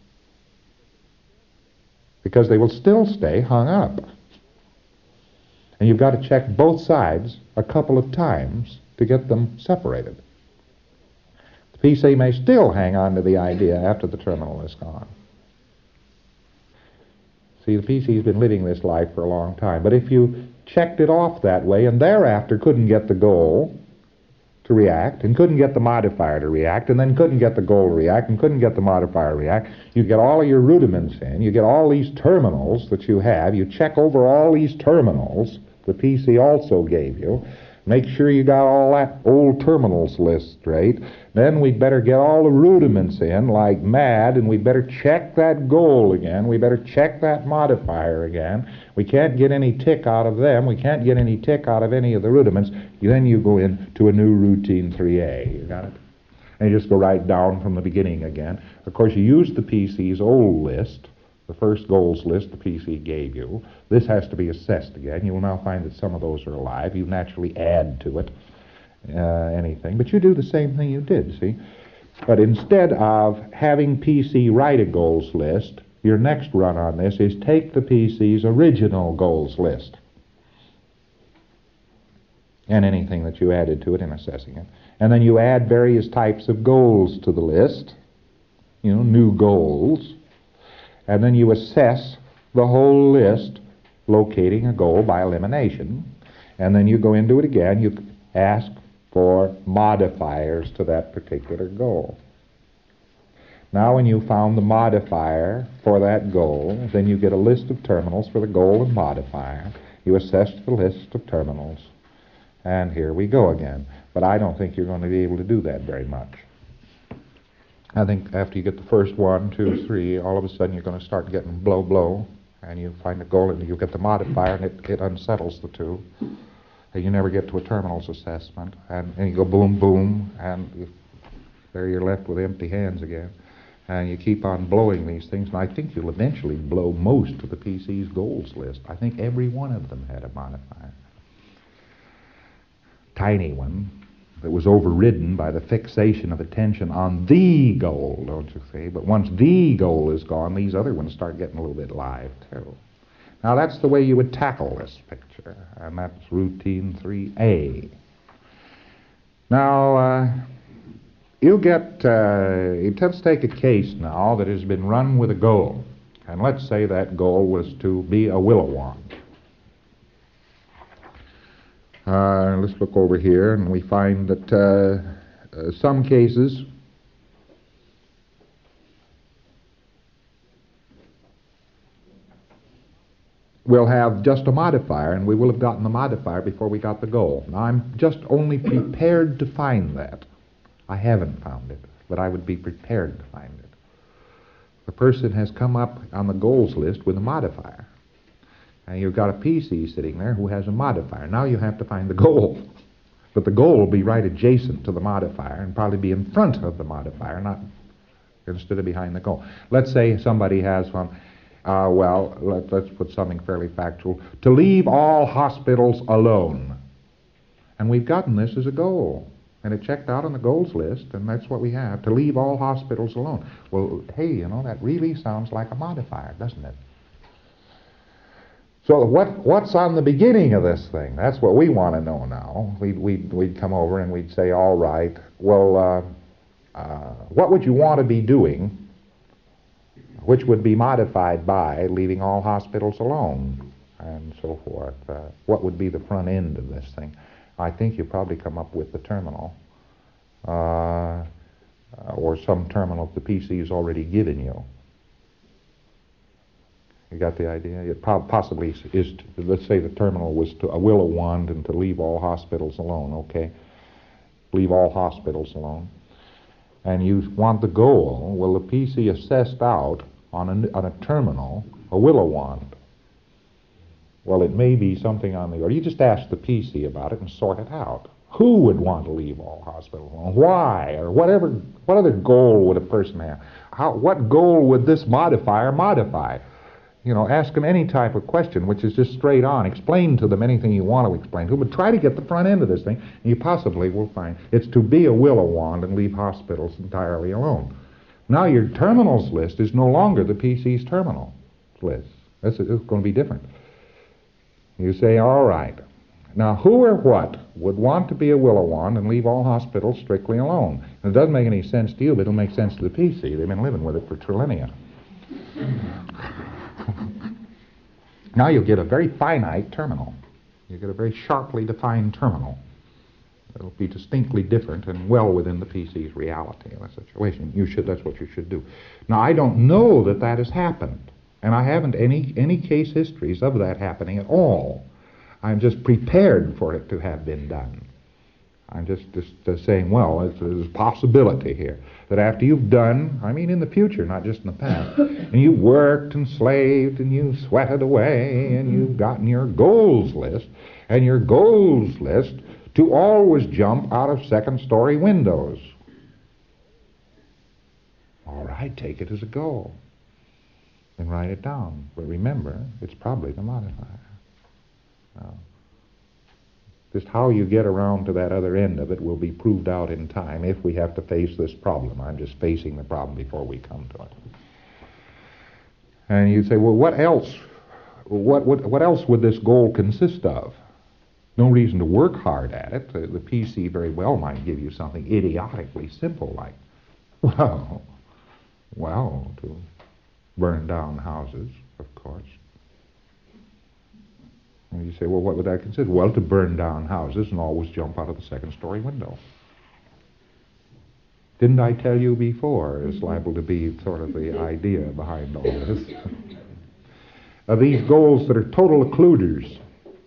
Because they will still stay hung up. And you've got to check both sides a couple of times to get them separated. The P C may still hang on to the idea after the terminal is gone. See, the P C's been living this life for a long time. But if you checked it off that way and thereafter couldn't get the goal to react, and couldn't get the modifier to react, and then couldn't get the goal to react, and couldn't get the modifier to react, you get all of your rudiments in, you get all these terminals that you have, you check over all these terminals the P C also gave you, make sure you got all that old terminals list straight, then we'd better get all the rudiments in like mad, and we'd better check that goal again, we better check that modifier again. We can't get any tick out of them, we can't get any tick out of any of the rudiments. Then you go into a new routine three A, you got it? And you just go right down from the beginning again. Of course, you use the P C's old list, the first goals list the P C gave you. This has to be assessed again. You will now find that some of those are alive. You naturally add to it uh, anything, but you do the same thing you did, see? But instead of having P C write a goals list, your next run on this is take the P C's original goals list and anything that you added to it in assessing it. And then you add various types of goals to the list, you know, new goals. And then you assess the whole list, locating a goal by elimination. And then you go into it again, you ask for modifiers to that particular goal. Now when you found the modifier for that goal, then you get a list of terminals for the goal and modifier. You assess the list of terminals. And here we go again. But I don't think you're going to be able to do that very much. I think after you get the first one, two, three, all of a sudden you're going to start getting blow, blow, and you find the goal, and you get the modifier, and it, it unsettles the two. And you never get to a terminals assessment, and, and you go boom, boom, and you, there you're left with empty hands again. And you keep on blowing these things, and I think you'll eventually blow most of the P C's goals list. I think every one of them had a modifier. Tiny one that was overridden by the fixation of attention on the goal, don't you see? But once the goal is gone, these other ones start getting a little bit live, too. Now, that's the way you would tackle this picture, and that's routine three A. Now, uh, you get, uh, let's take a case now that has been run with a goal. And let's say that goal was to be a willow wand. Uh, let's look over here, and we find that uh, uh, some cases we'll have just a modifier, and we will have gotten the modifier before we got the goal. Now, I'm just only prepared to find that. I haven't found it, but I would be prepared to find it. The person has come up on the goals list with a modifier. And you've got a P C sitting there who has a modifier. Now you have to find the goal. But the goal will be right adjacent to the modifier and probably be in front of the modifier, not instead of behind the goal. Let's say somebody has one. Uh, well, let, let's put something fairly factual. To leave all hospitals alone. And we've gotten this as a goal. And it checked out on the goals list, and that's what we have. To leave all hospitals alone. Well, hey, you know, that really sounds like a modifier, doesn't it? So what what's on the beginning of this thing? That's what we want to know now. We'd, we'd, we'd come over and we'd say, all right, well, uh, uh, what would you want to be doing which would be modified by leaving all hospitals alone, and so forth? Uh, what would be the front end of this thing? I think you probably come up with the terminal, uh, or some terminal the P C has already given you. You got the idea? It possibly is, to, let's say the terminal was to a willow wand and to leave all hospitals alone, okay? Leave all hospitals alone. And you want the goal. Well, the P C assessed out on a, on a terminal a willow wand. Well, it may be something on the order. You just ask the P C about it and sort it out. Who would want to leave all hospitals alone? Why? Or whatever. What other goal would a person have? How? What goal would this modifier modify? You know, ask them any type of question, which is just straight on. Explain to them anything you want to explain to them, but try to get the front end of this thing, and you possibly will find it's to be a willow wand and leave hospitals entirely alone. Now your terminals list is no longer the P C's terminal list. It's, it's going to be different. You say, all right, now who or what would want to be a willow wand and leave all hospitals strictly alone? And it doesn't make any sense to you, but it'll make sense to the P C. They've been living with it for trillennia. Now you'll get a very finite terminal. You get a very sharply defined terminal. It'll be distinctly different and well within the P C's reality of the situation. You should. That's what you should do. Now, I don't know that that has happened, and I haven't any any case histories of that happening at all. I'm just prepared for it to have been done. I'm just, just, just saying, well, it's, there's a possibility here that after you've done, I mean in the future, not just in the past, and you worked and slaved and you sweated away and you've gotten your goals list, and your goals list to always jump out of second-story windows. All right, take it as a goal and write it down. But remember, it's probably the modifier. Now, just how you get around to that other end of it will be proved out in time if we have to face this problem. I'm just facing the problem before we come to it. And you say, well, what else? What, what, what else would this goal consist of? No reason to work hard at it. The, the P C very well might give you something idiotically simple like, well, well, to burn down houses, of course. And you say, well, what would that consider? Well, to burn down houses and always jump out of the second-story window. Didn't I tell you before? It's liable to be sort of the idea behind all this. Of these goals that are total occluders,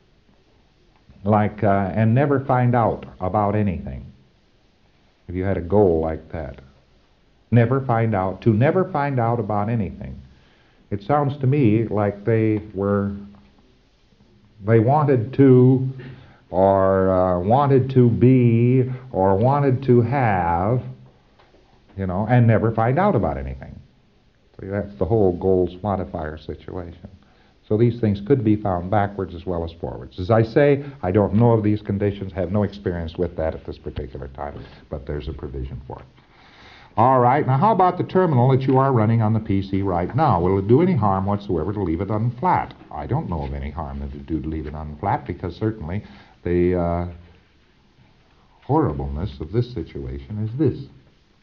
like, uh, and never find out about anything. If you had a goal like that, never find out, to never find out about anything. It sounds to me like they were They wanted to, or uh, wanted to be, or wanted to have, you know, and never find out about anything. So that's the whole goals modifier situation. So these things could be found backwards as well as forwards. As I say, I don't know of these conditions, have no experience with that at this particular time, but there's a provision for it. All right, now how about the terminal that you are running on the P C right now? Will it do any harm whatsoever to leave it unflat? I don't know of any harm that it would do to leave it unflat, because certainly the uh, horribleness of this situation is this.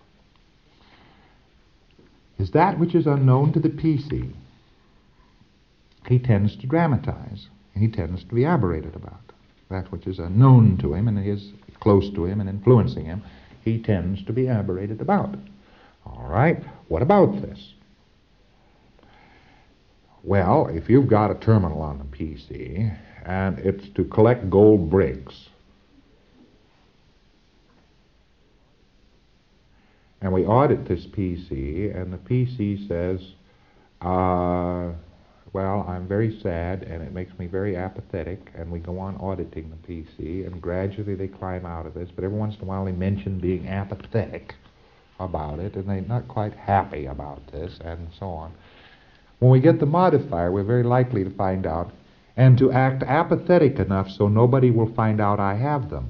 is that which is unknown to the P C. He tends to dramatize, and he tends to be aberrated about. That which is unknown to him and is close to him and influencing him, he tends to be aberrated about. All right, what about this? Well, if you've got a terminal on the P C, and it's to collect gold bricks, and we audit this P C, and the P C says, uh, well, I'm very sad, and it makes me very apathetic, and we go on auditing the P C, and gradually they climb out of this, but every once in a while they mention being apathetic about it, and they're not quite happy about this, and so on. When we get the modifier, we're very likely to find out, and to act apathetic enough so nobody will find out I have them.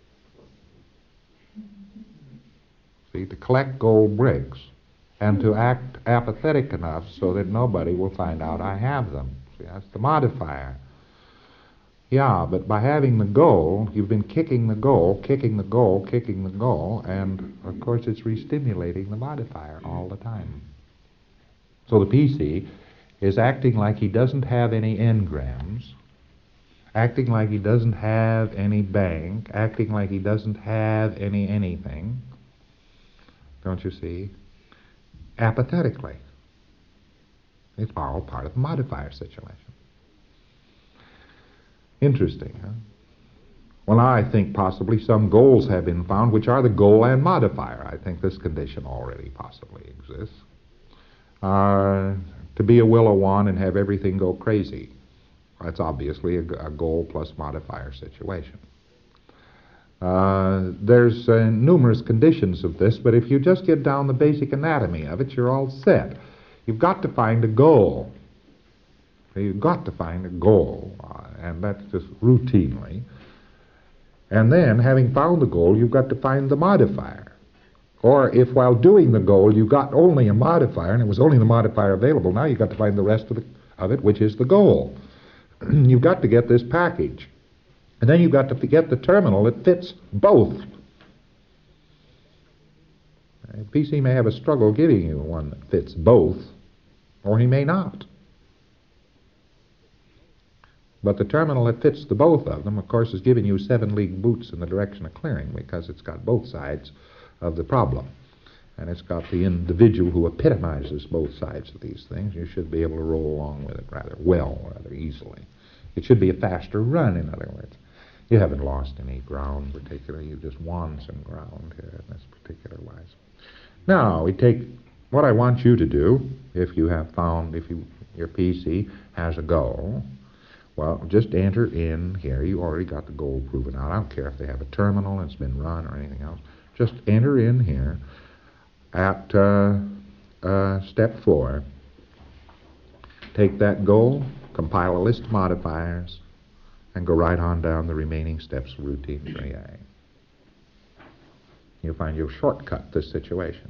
See, to collect gold bricks, and to act apathetic enough so that nobody will find out I have them. See, that's the modifier. Yeah, but by having the goal, you've been kicking the goal, kicking the goal, kicking the goal, and of course it's re-stimulating the modifier all the time. So the P C is acting like he doesn't have any engrams, acting like he doesn't have any bank, acting like he doesn't have any anything, don't you see? Apathetically. It's all part of the modifier situation. Interesting, huh? Well, now I think possibly some goals have been found which are the goal and modifier. I think this condition already possibly exists. Uh, to be a Willow-Wan and have everything go crazy. That's obviously a, a goal plus modifier situation. Uh, there's uh, numerous conditions of this, but if you just get down the basic anatomy of it, you're all set. You've got to find a goal. You've got to find a goal, uh, and that's just routinely. And then, having found the goal, you've got to find the modifier. Or if while doing the goal you got only a modifier, and it was only the modifier available, now you've got to find the rest of, the, of it, which is the goal. You've got to get this package. And then you've got to get the terminal that fits both. The P C may have a struggle giving you one that fits both, or he may not. But the terminal that fits the both of them, of course, is giving you seven-league boots in the direction of clearing, because it's got both sides of the problem. And it's got the individual who epitomizes both sides of these things. You should be able to roll along with it rather well, rather easily. It should be a faster run, in other words. You haven't lost any ground particularly. You've just won some ground here in this particular wise. Now, we take what I want you to do, if you have found, if you, your P C has a goal, well, just enter in here. You already got the goal proven out. I don't care if they have a terminal and it's been run or anything else. Just enter in here at uh, uh, step four. Take that goal, compile a list of modifiers, and go right on down the remaining steps of routine three A. You'll find you'll shortcut this situation.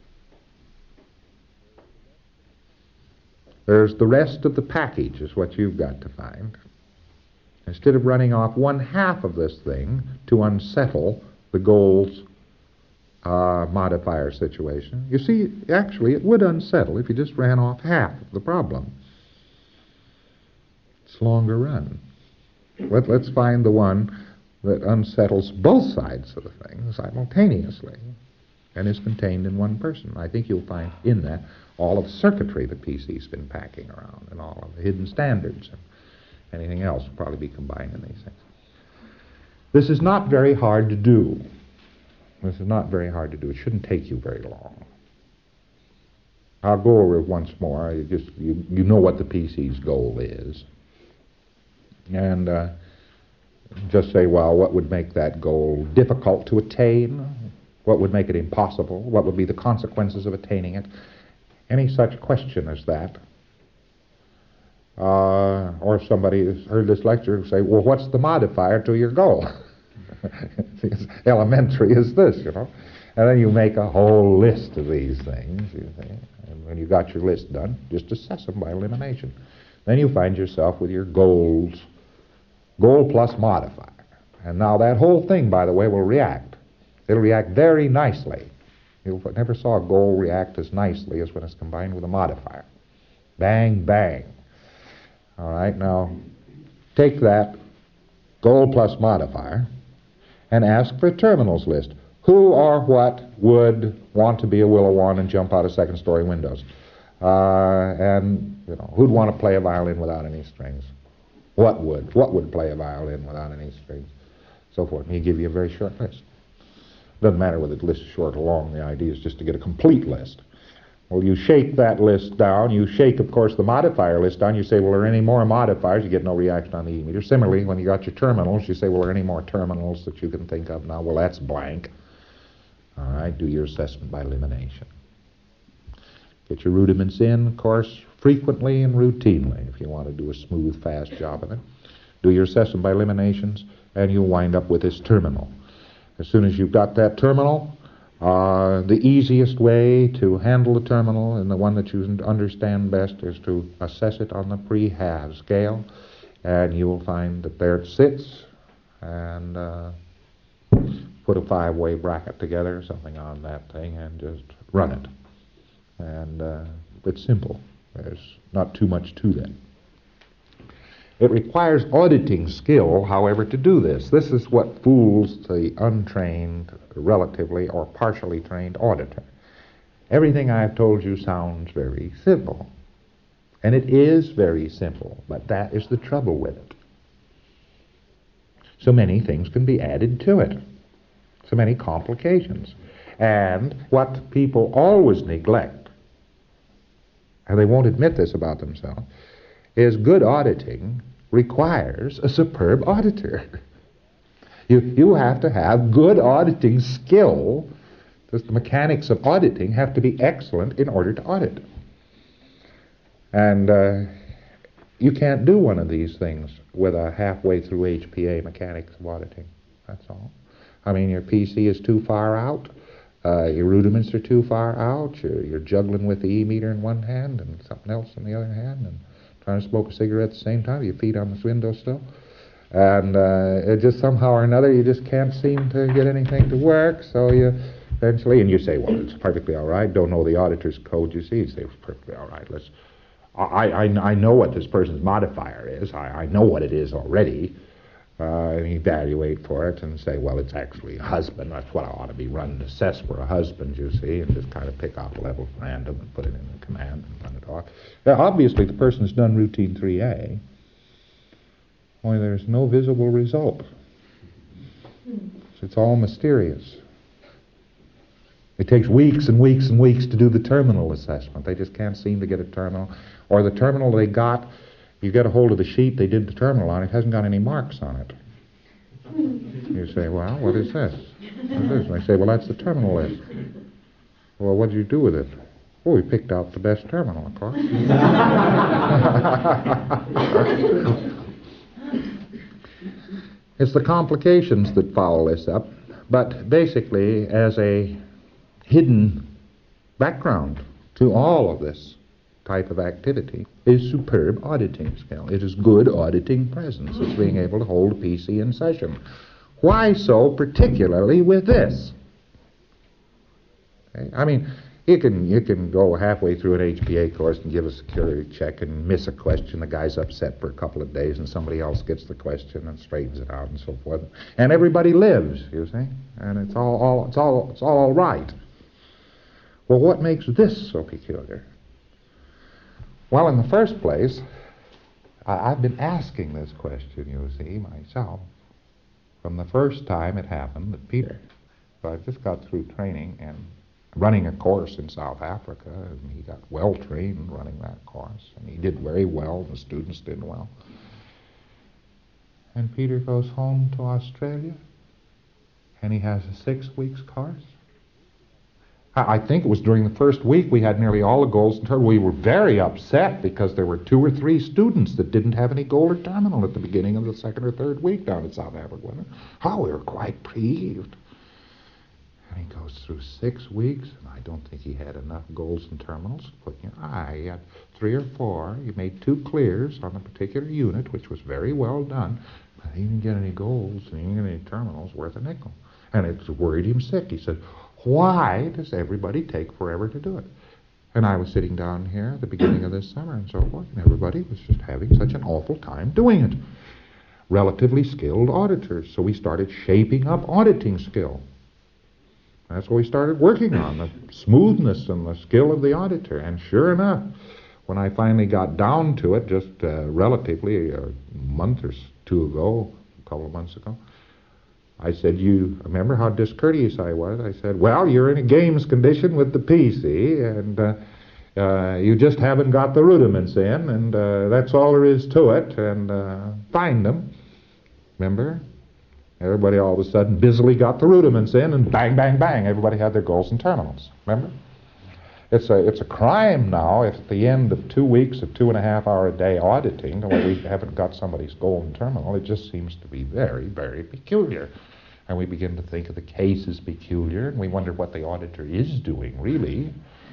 There's the rest of the package is what you've got to find. Instead of running off one half of this thing to unsettle the goals uh, modifier situation, you see, actually it would unsettle if you just ran off half of the problem. It's longer run. Let, let's find the one that unsettles both sides of the thing simultaneously and is contained in one person. I think you'll find in that all of the circuitry the P C's been packing around and all of the hidden standards and anything else will probably be combined in these things. This is not very hard to do. This is not very hard to do. It shouldn't take you very long. I'll go over it once more. You just you, you know what the P C's goal is. And uh, just say, well, what would make that goal difficult to attain? What would make it impossible? What would be the consequences of attaining it? Any such question as that. Uh, or if somebody has heard this lecture, say, well, what's the modifier to your goal? It's elementary as this, you know. And then you make a whole list of these things, you see. And when you got your list done, just assess them by elimination. Then you find yourself with your goals, goal plus modifier. And now that whole thing, by the way, will react. It'll react very nicely You never saw a goal react as nicely as when it's combined with a modifier. Bang, bang. All right, now take that goal plus modifier and ask for a terminals list. Who or what would want to be a willow wand and jump out of second-story windows? Uh, and, you know, who'd want to play a violin without any strings? What would? What would play a violin without any strings? So forth. And he'd give you a very short list. Doesn't matter whether the list is short or long. The idea is just to get a complete list. Well, you shake that list down. You shake, of course, the modifier list down. You say, well, are there any more modifiers? You get no reaction on the E meter. Similarly, when you got your terminals, you say, well, are there any more terminals that you can think of now? Well, that's blank. All right, do your assessment by elimination. Get your rudiments in, of course, frequently and routinely if you want to do a smooth, fast job of it. Do your assessment by eliminations, and you'll wind up with this terminal. As soon as you've got that terminal, uh, the easiest way to handle the terminal, and the one that you understand best, is to assess it on the pre-halve scale, and you will find that there it sits, and uh, put a five-way bracket together, something on that thing, and just run it. And uh, it's simple. There's not too much to that. It requires auditing skill, however, to do this. This is what fools the untrained, relatively or partially trained auditor. Everything I've told you sounds very simple. And it is very simple, but that is the trouble with it. So many things can be added to it. So many complications. And what people always neglect, and they won't admit this about themselves, is good auditing requires a superb auditor. You, you have to have good auditing skill, because the mechanics of auditing have to be excellent in order to audit. And uh, you can't do one of these things with a halfway through H P A mechanics of auditing. That's all. I mean, your P C is too far out. Uh, your rudiments are too far out. You're, you're juggling with the E meter in one hand and something else in the other hand, and trying to smoke a cigarette at the same time. Your feet on the windowsill. And uh, it just somehow or another, you just can't seem to get anything to work. So you eventually, and you say, well, it's perfectly all right. Don't know the auditor's code, you see. You say, it's perfectly all right. Let's. I, I, I know what this person's modifier is. I, I know what it is already. Uh, and evaluate for it and say, well, it's actually a husband. That's what I ought to be running to assess for a husband, you see, and just kind of pick out a level at random and put it in the command and run it off. Now, obviously, the person has done routine three A, only there's no visible result. It's all mysterious. It takes weeks and weeks and weeks to do the terminal assessment. They just can't seem to get a terminal. Or the terminal they got, you get a hold of the sheet they did the terminal on, it hasn't got any marks on it. You say, well, what is this? What is this? And they say, well, that's the terminal list. Well, what did you do with it? Oh, we picked out the best terminal, of course. It's the complications that follow this up, but basically as a hidden background to all of this type of activity is superb auditing skill. It is good auditing presence. It's being able to hold a P C in session. Why so particularly with this? Okay? I mean, you can you can go halfway through an H P A course and give a security check and miss a question. The guy's upset for a couple of days, and somebody else gets the question and straightens it out and so forth. And everybody lives, you see, and it's all, all it's all it's all all right. Well, what makes this so peculiar? Well, in the first place, I, I've been asking this question, you see, myself, from the first time it happened that Peter. So I just got through training and running a course in South Africa, and he got well trained running that course, and he did very well, and the students did well. And Peter goes home to Australia, and he has a six weeks course. I think it was during the first week we had nearly all the goals in terminal. We were very upset because there were two or three students that didn't have any goal or terminal at the beginning of the second or third week down in South Africa. Oh, we were quite grieved. And he goes through six weeks, and I don't think he had enough goals and terminals to put in your eye. He had three or four. He made two clears on a particular unit, which was very well done, but he didn't get any goals and he didn't get any terminals worth a nickel. And it worried him sick. He said, Why does everybody take forever to do it? And I was sitting down here at the beginning of this summer and so forth, and everybody was just having such an awful time doing it. Relatively skilled auditors. So we started shaping up auditing skill. That's what we started working on, the smoothness and the skill of the auditor. And sure enough, when I finally got down to it, just uh, relatively a month or two ago, a couple of months ago, I said, you remember how discourteous I was? I said, well, you're in a games condition with the P C, and uh, uh, you just haven't got the rudiments in, and uh, that's all there is to it, and uh, find them. Remember? Everybody all of a sudden busily got the rudiments in, and bang, bang, bang, everybody had their goals and terminals. Remember? It's a it's a crime now if at the end of two weeks of two and a half hour a day auditing, when we haven't got somebody's goal and terminal. It just seems to be very, very peculiar. And we begin to think of the case as peculiar, and we wonder what the auditor is doing, really.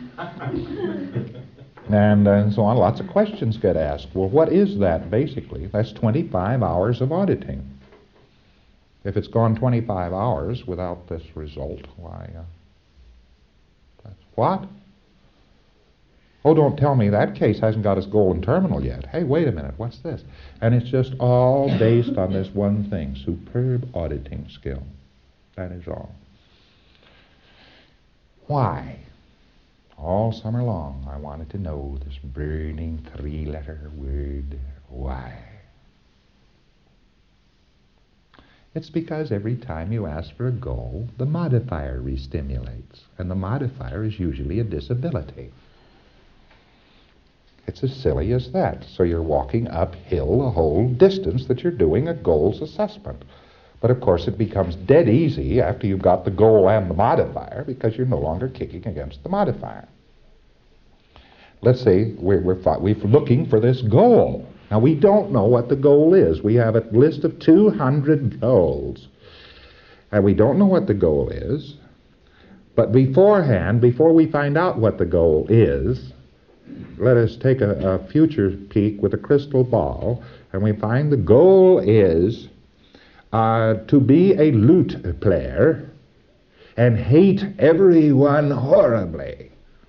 and, and so on. Lots of questions get asked. Well, what is that, basically? That's twenty-five hours of auditing. If it's gone twenty-five hours without this result, why, uh, that's what? Oh, don't tell me that case hasn't got its goal and terminal yet. Hey, wait a minute, what's this? And it's just all based on this one thing, superb auditing skill. That is all. Why? All summer long I wanted to know this burning three-letter word, why. It's because every time you ask for a goal, the modifier restimulates, and the modifier is usually a disability. It's as silly as that. So you're walking uphill the whole distance that you're doing a goals assessment. But of course it becomes dead easy after you've got the goal and the modifier, because you're no longer kicking against the modifier. Let's say we're, we're, we're looking for this goal. Now we don't know what the goal is. We have a list of two hundred goals. And we don't know what the goal is. But beforehand, before we find out what the goal is, let us take a, a future peek with a crystal ball, and we find the goal is uh, to be a lute player and hate everyone horribly.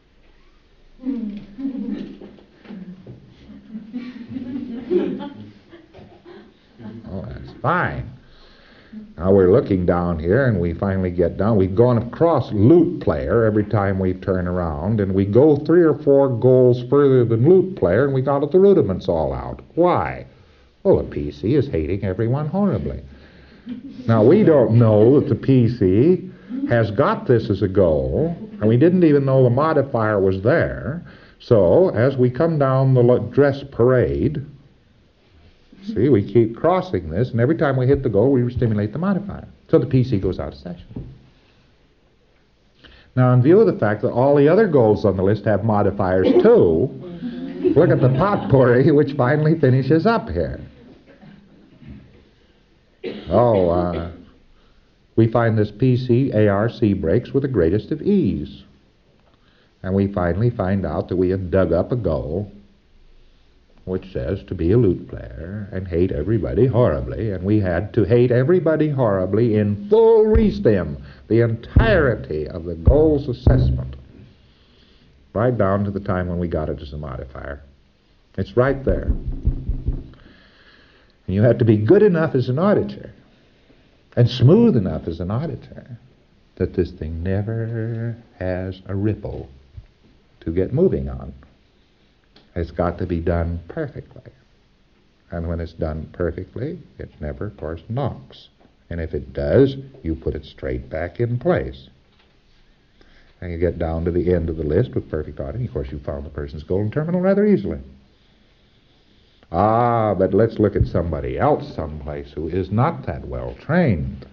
Oh, that's fine. Now we're looking down here, and we finally get down. We've gone across lute player every time we turn around, and we go three or four goals further than lute player, and we got the rudiments all out. Why? Well, the P C is hating everyone horribly. Now, we don't know that the P C has got this as a goal, and we didn't even know the modifier was there. So, as we come down the dress parade, see, we keep crossing this, and every time we hit the goal, we stimulate the modifier. So the P C goes out of session. Now, in view of the fact that all the other goals on the list have modifiers too, look at the potpourri which finally finishes up here. Oh, uh, we find this P C A R C breaks with the greatest of ease. And we finally find out that we have dug up a goal which says to be a lute player and hate everybody horribly, and we had to hate everybody horribly in full restim, the entirety of the goals assessment, right down to the time when we got it as a modifier. It's right there. And you have to be good enough as an auditor and smooth enough as an auditor that this thing never has a ripple to get moving on. It's got to be done perfectly. And when it's done perfectly, it never, of course, knocks. And if it does, you put it straight back in place. And you get down to the end of the list with perfect auditing. Of course, you found the person's goal and terminal rather easily. Ah, but let's look at somebody else someplace who is not that well trained.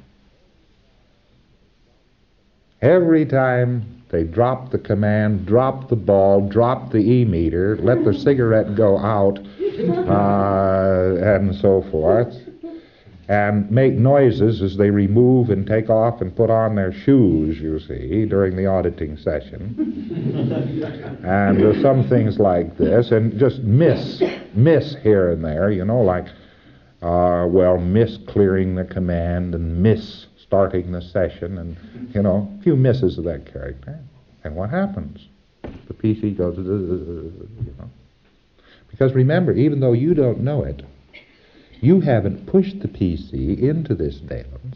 Every time they drop the command, drop the ball, drop the E-meter, let the cigarette go out, uh, and so forth, and make noises as they remove and take off and put on their shoes, you see, during the auditing session. And uh, some things like this, and just miss, miss here and there, you know, like, uh, well, miss clearing the command and miss starting the session and, you know, a few misses of that character. And what happens? The P C goes, you know. Because remember, even though you don't know it, you haven't pushed the P C into this valence.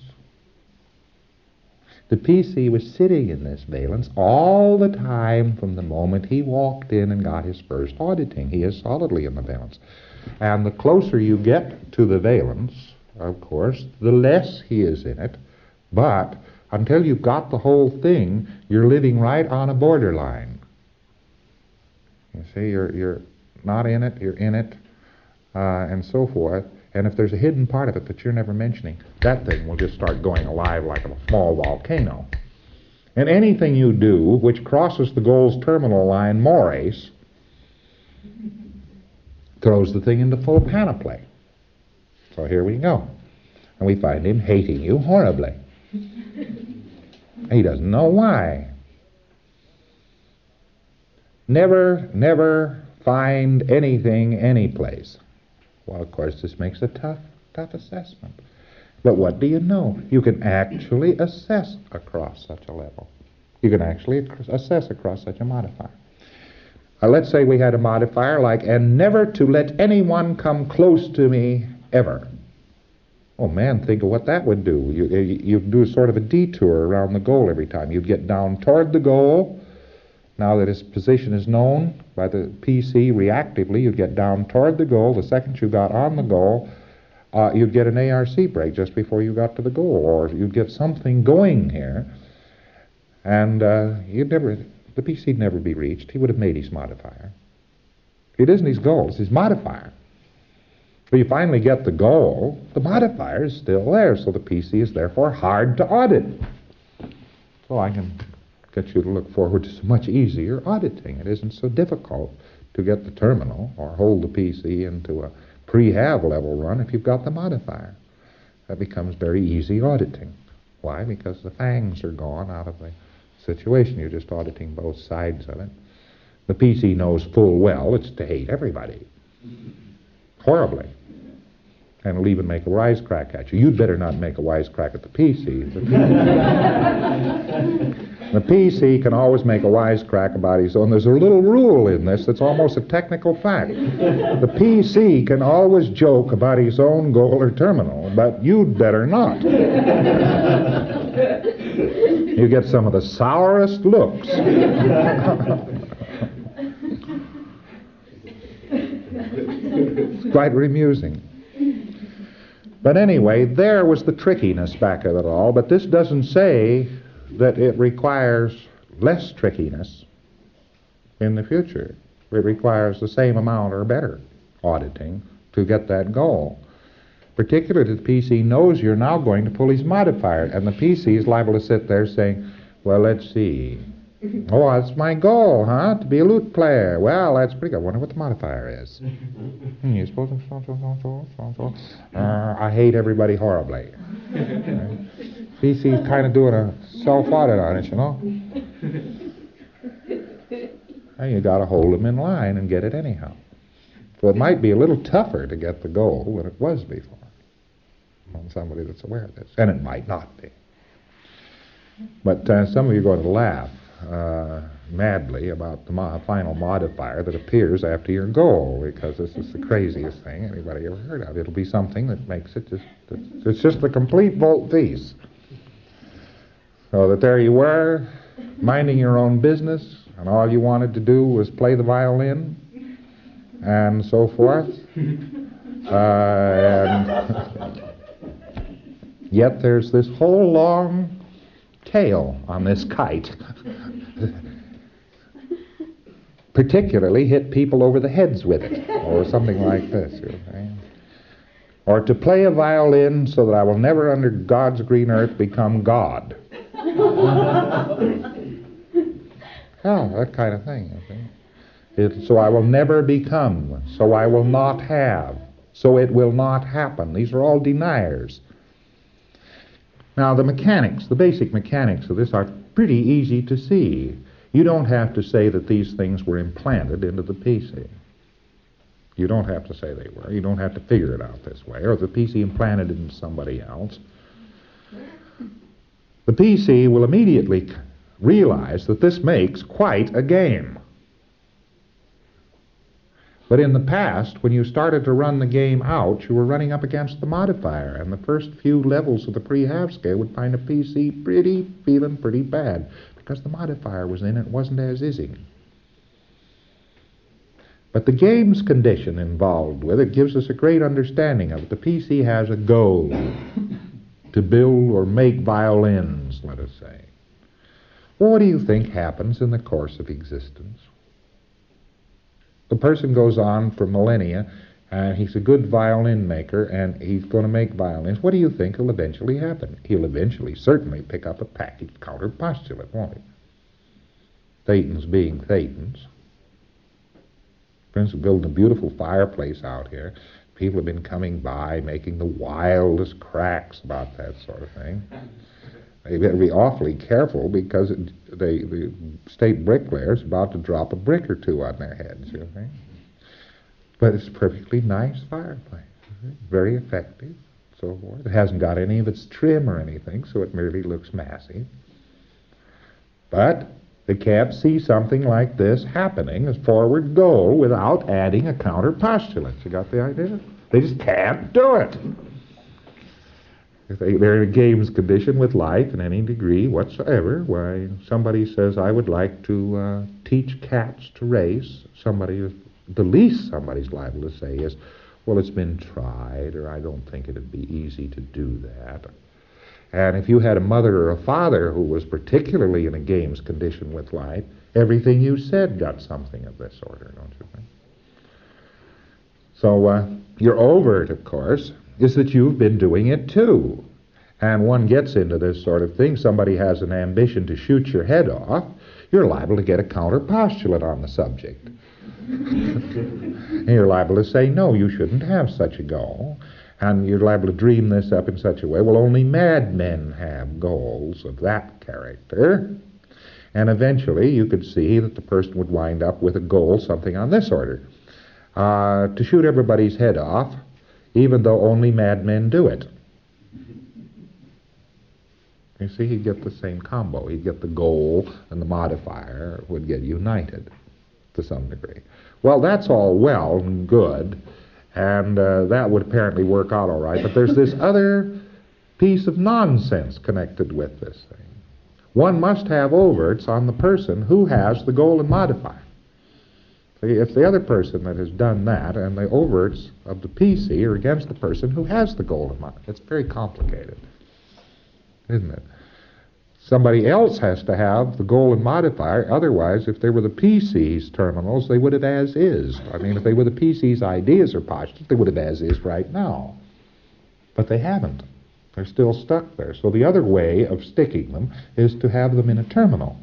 The P C was sitting in this valence all the time from the moment he walked in and got his first auditing. He is solidly in the valence. And the closer you get to the valence, of course, the less he is in it. But until you've got the whole thing, you're living right on a borderline. You see, you're you're not in it, you're in it, uh, and so forth. And if there's a hidden part of it that you're never mentioning, that thing will just start going alive like a small volcano. And anything you do which crosses the goal's terminal line mores throws the thing into full panoply. So here we go. And we find him hating you horribly. He doesn't know why. Never, never find anything anyplace. Well, of course, this makes a tough, tough assessment. But what do you know? You can actually assess across such a level. You can actually assess across such a modifier. Uh, let's say we had a modifier like, and never to let anyone come close to me ever. Oh man, think of what that would do. You, you, you'd do sort of a detour around the goal every time. You'd get down toward the goal. Now that his position is known by the P C reactively, you'd get down toward the goal. The second you got on the goal, uh, you'd get an A R C break just before you got to the goal, or you'd get something going here, and uh, you'd never, the P C'd never be reached. He would have made his modifier. It isn't his goal, it's his modifier. When you finally get the goal, the modifier is still there, so the P C is therefore hard to audit. So I can get you to look forward to some much easier auditing. It isn't so difficult to get the terminal or hold the P C into a pre-have level run if you've got the modifier. That becomes very easy auditing. Why? Because the fangs are gone out of the situation. You're just auditing both sides of it. The P C knows full well it's to hate everybody. Horribly. And it'll even make a wisecrack at you. You'd better not make a wisecrack at the P C. The P C can always make a wisecrack about his own. There's a little rule in this that's almost a technical fact. The P C can always joke about his own goal or terminal, but you'd better not. You get some of the sourest looks. It's quite amusing. But anyway, there was the trickiness back of it all, but this doesn't say that it requires less trickiness in the future. It requires the same amount or better auditing to get that goal. Particularly the P C knows you're now going to pull his modifier, and the P C is liable to sit there saying, well, let's see. Oh, that's my goal, huh? To be a lute player. Well, that's pretty good. I wonder what the modifier is. hmm, you suppose I'm so, so, so, so, so. Uh, I hate everybody horribly. P C's kind of doing a self-audit on it, you know. And you got to hold them in line and get it anyhow. So it might be a little tougher to get the goal than it was before on somebody that's aware of this. And it might not be. But uh, some of you are going to laugh uh, madly about the mo- final modifier that appears after your goal, because this is the craziest thing anybody ever heard of. It'll be something that makes it just, it's just a complete volte-face. So that there you were, minding your own business, and all you wanted to do was play the violin, and so forth. Uh, and yet there's this whole long tail on this kite. Particularly hit people over the heads with it, or something like this. You know? Or to play a violin so that I will never under God's green earth become God. Oh, that kind of thing, you see. It, so I will never become, so I will not have, so it will not happen. These are all deniers. Now, the mechanics, the basic mechanics of this are pretty easy to see. You don't have to say that these things were implanted into the P C. You don't have to say they were. You don't have to figure it out this way, or the P C implanted it into somebody else. the P C will immediately realize that this makes quite a game. But in the past, when you started to run the game out, you were running up against the modifier, and the first few levels of the pre-half scale would find a P C pretty, feeling pretty bad, because the modifier was in and it wasn't as easy. But the game's condition involved with it gives us a great understanding of it. The P C has a goal to build or make violins, let us say. Well, what do you think happens in the course of existence? The person goes on for millennia, and he's a good violin maker, and he's going to make violins. What do you think will eventually happen? He'll eventually certainly pick up a packaged counterpostulate, won't he? Thetans being Thetans. For instance, building a beautiful fireplace out here. People have been coming by, making the wildest cracks about that sort of thing. They better be awfully careful, because it, they, the state bricklayer's about to drop a brick or two on their heads, you know. But it's a perfectly nice fireplace, very effective, so forth. It hasn't got any of its trim or anything, so it merely looks massive. But they can't see something like this happening as forward goal without adding a counterpostulate. You got the idea? They just can't do it. If they, they're in a games condition with life in any degree whatsoever, why, somebody says, I would like to uh, teach cats to race. Somebody, the least somebody's liable to say is, well, it's been tried, or I don't think it'd be easy to do that. And if you had a mother or a father who was particularly in a games condition with life, everything you said got something of this order, don't you think? So uh, your overt, of course, is that you've been doing it too. And one gets into this sort of thing. Somebody has an ambition to shoot your head off. You're liable to get a counterpostulate on the subject. And you're liable to say, no, you shouldn't have such a goal. And you're liable to dream this up in such a way, well, only madmen have goals of that character. And eventually you could see that the person would wind up with a goal, something on this order. Uh, to shoot everybody's head off, even though only madmen do it. You see, he'd get the same combo. He'd get the goal, and the modifier would get united to some degree. Well, that's all well and good, and uh, that would apparently work out all right, but there's this other piece of nonsense connected with this thing. One must have overts on the person who has the goal and modifier. See, if the other person that has done that, and the overts of the P C are against the person who has the goal in mind, it's very complicated, isn't it? Somebody else has to have the goal and modifier. Otherwise, if they were the P C's terminals, they would have as is. I mean, if they were the P C's ideas or postulates, they would have as is right now. But they haven't. They're still stuck there. So the other way of sticking them is to have them in a terminal.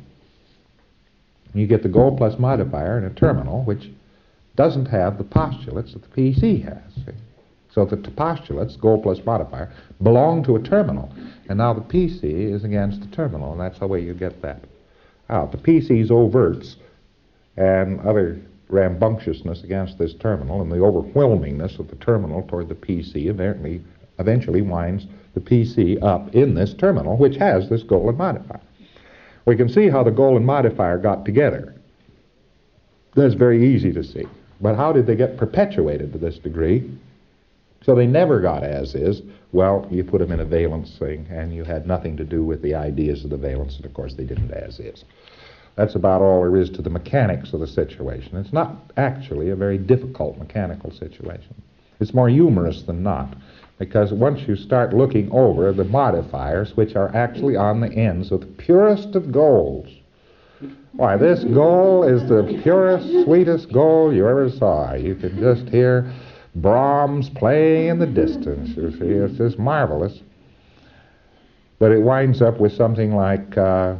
You get the goal plus modifier in a terminal which doesn't have the postulates that the P C has. See? So the postulates, goal plus modifier, belong to a terminal. And now the P C is against the terminal, and that's the way you get that out. The P C's overts and other rambunctiousness against this terminal and the overwhelmingness of the terminal toward the P C eventually, eventually winds the P C up in this terminal, which has this goal and modifier. We can see how the goal and modifier got together. That's very easy to see. But how did they get perpetuated to this degree? So they never got as is. Well, you put them in a valence thing, and you had nothing to do with the ideas of the valence, and of course they didn't as is. That's about all there is to the mechanics of the situation. It's not actually a very difficult mechanical situation. It's more humorous than not, because once you start looking over the modifiers, which are actually on the ends of the purest of goals, why, this goal is the purest, sweetest goal you ever saw. You can just hear Brahms playing in the distance, you see. It's just marvelous. But it winds up with something like, uh,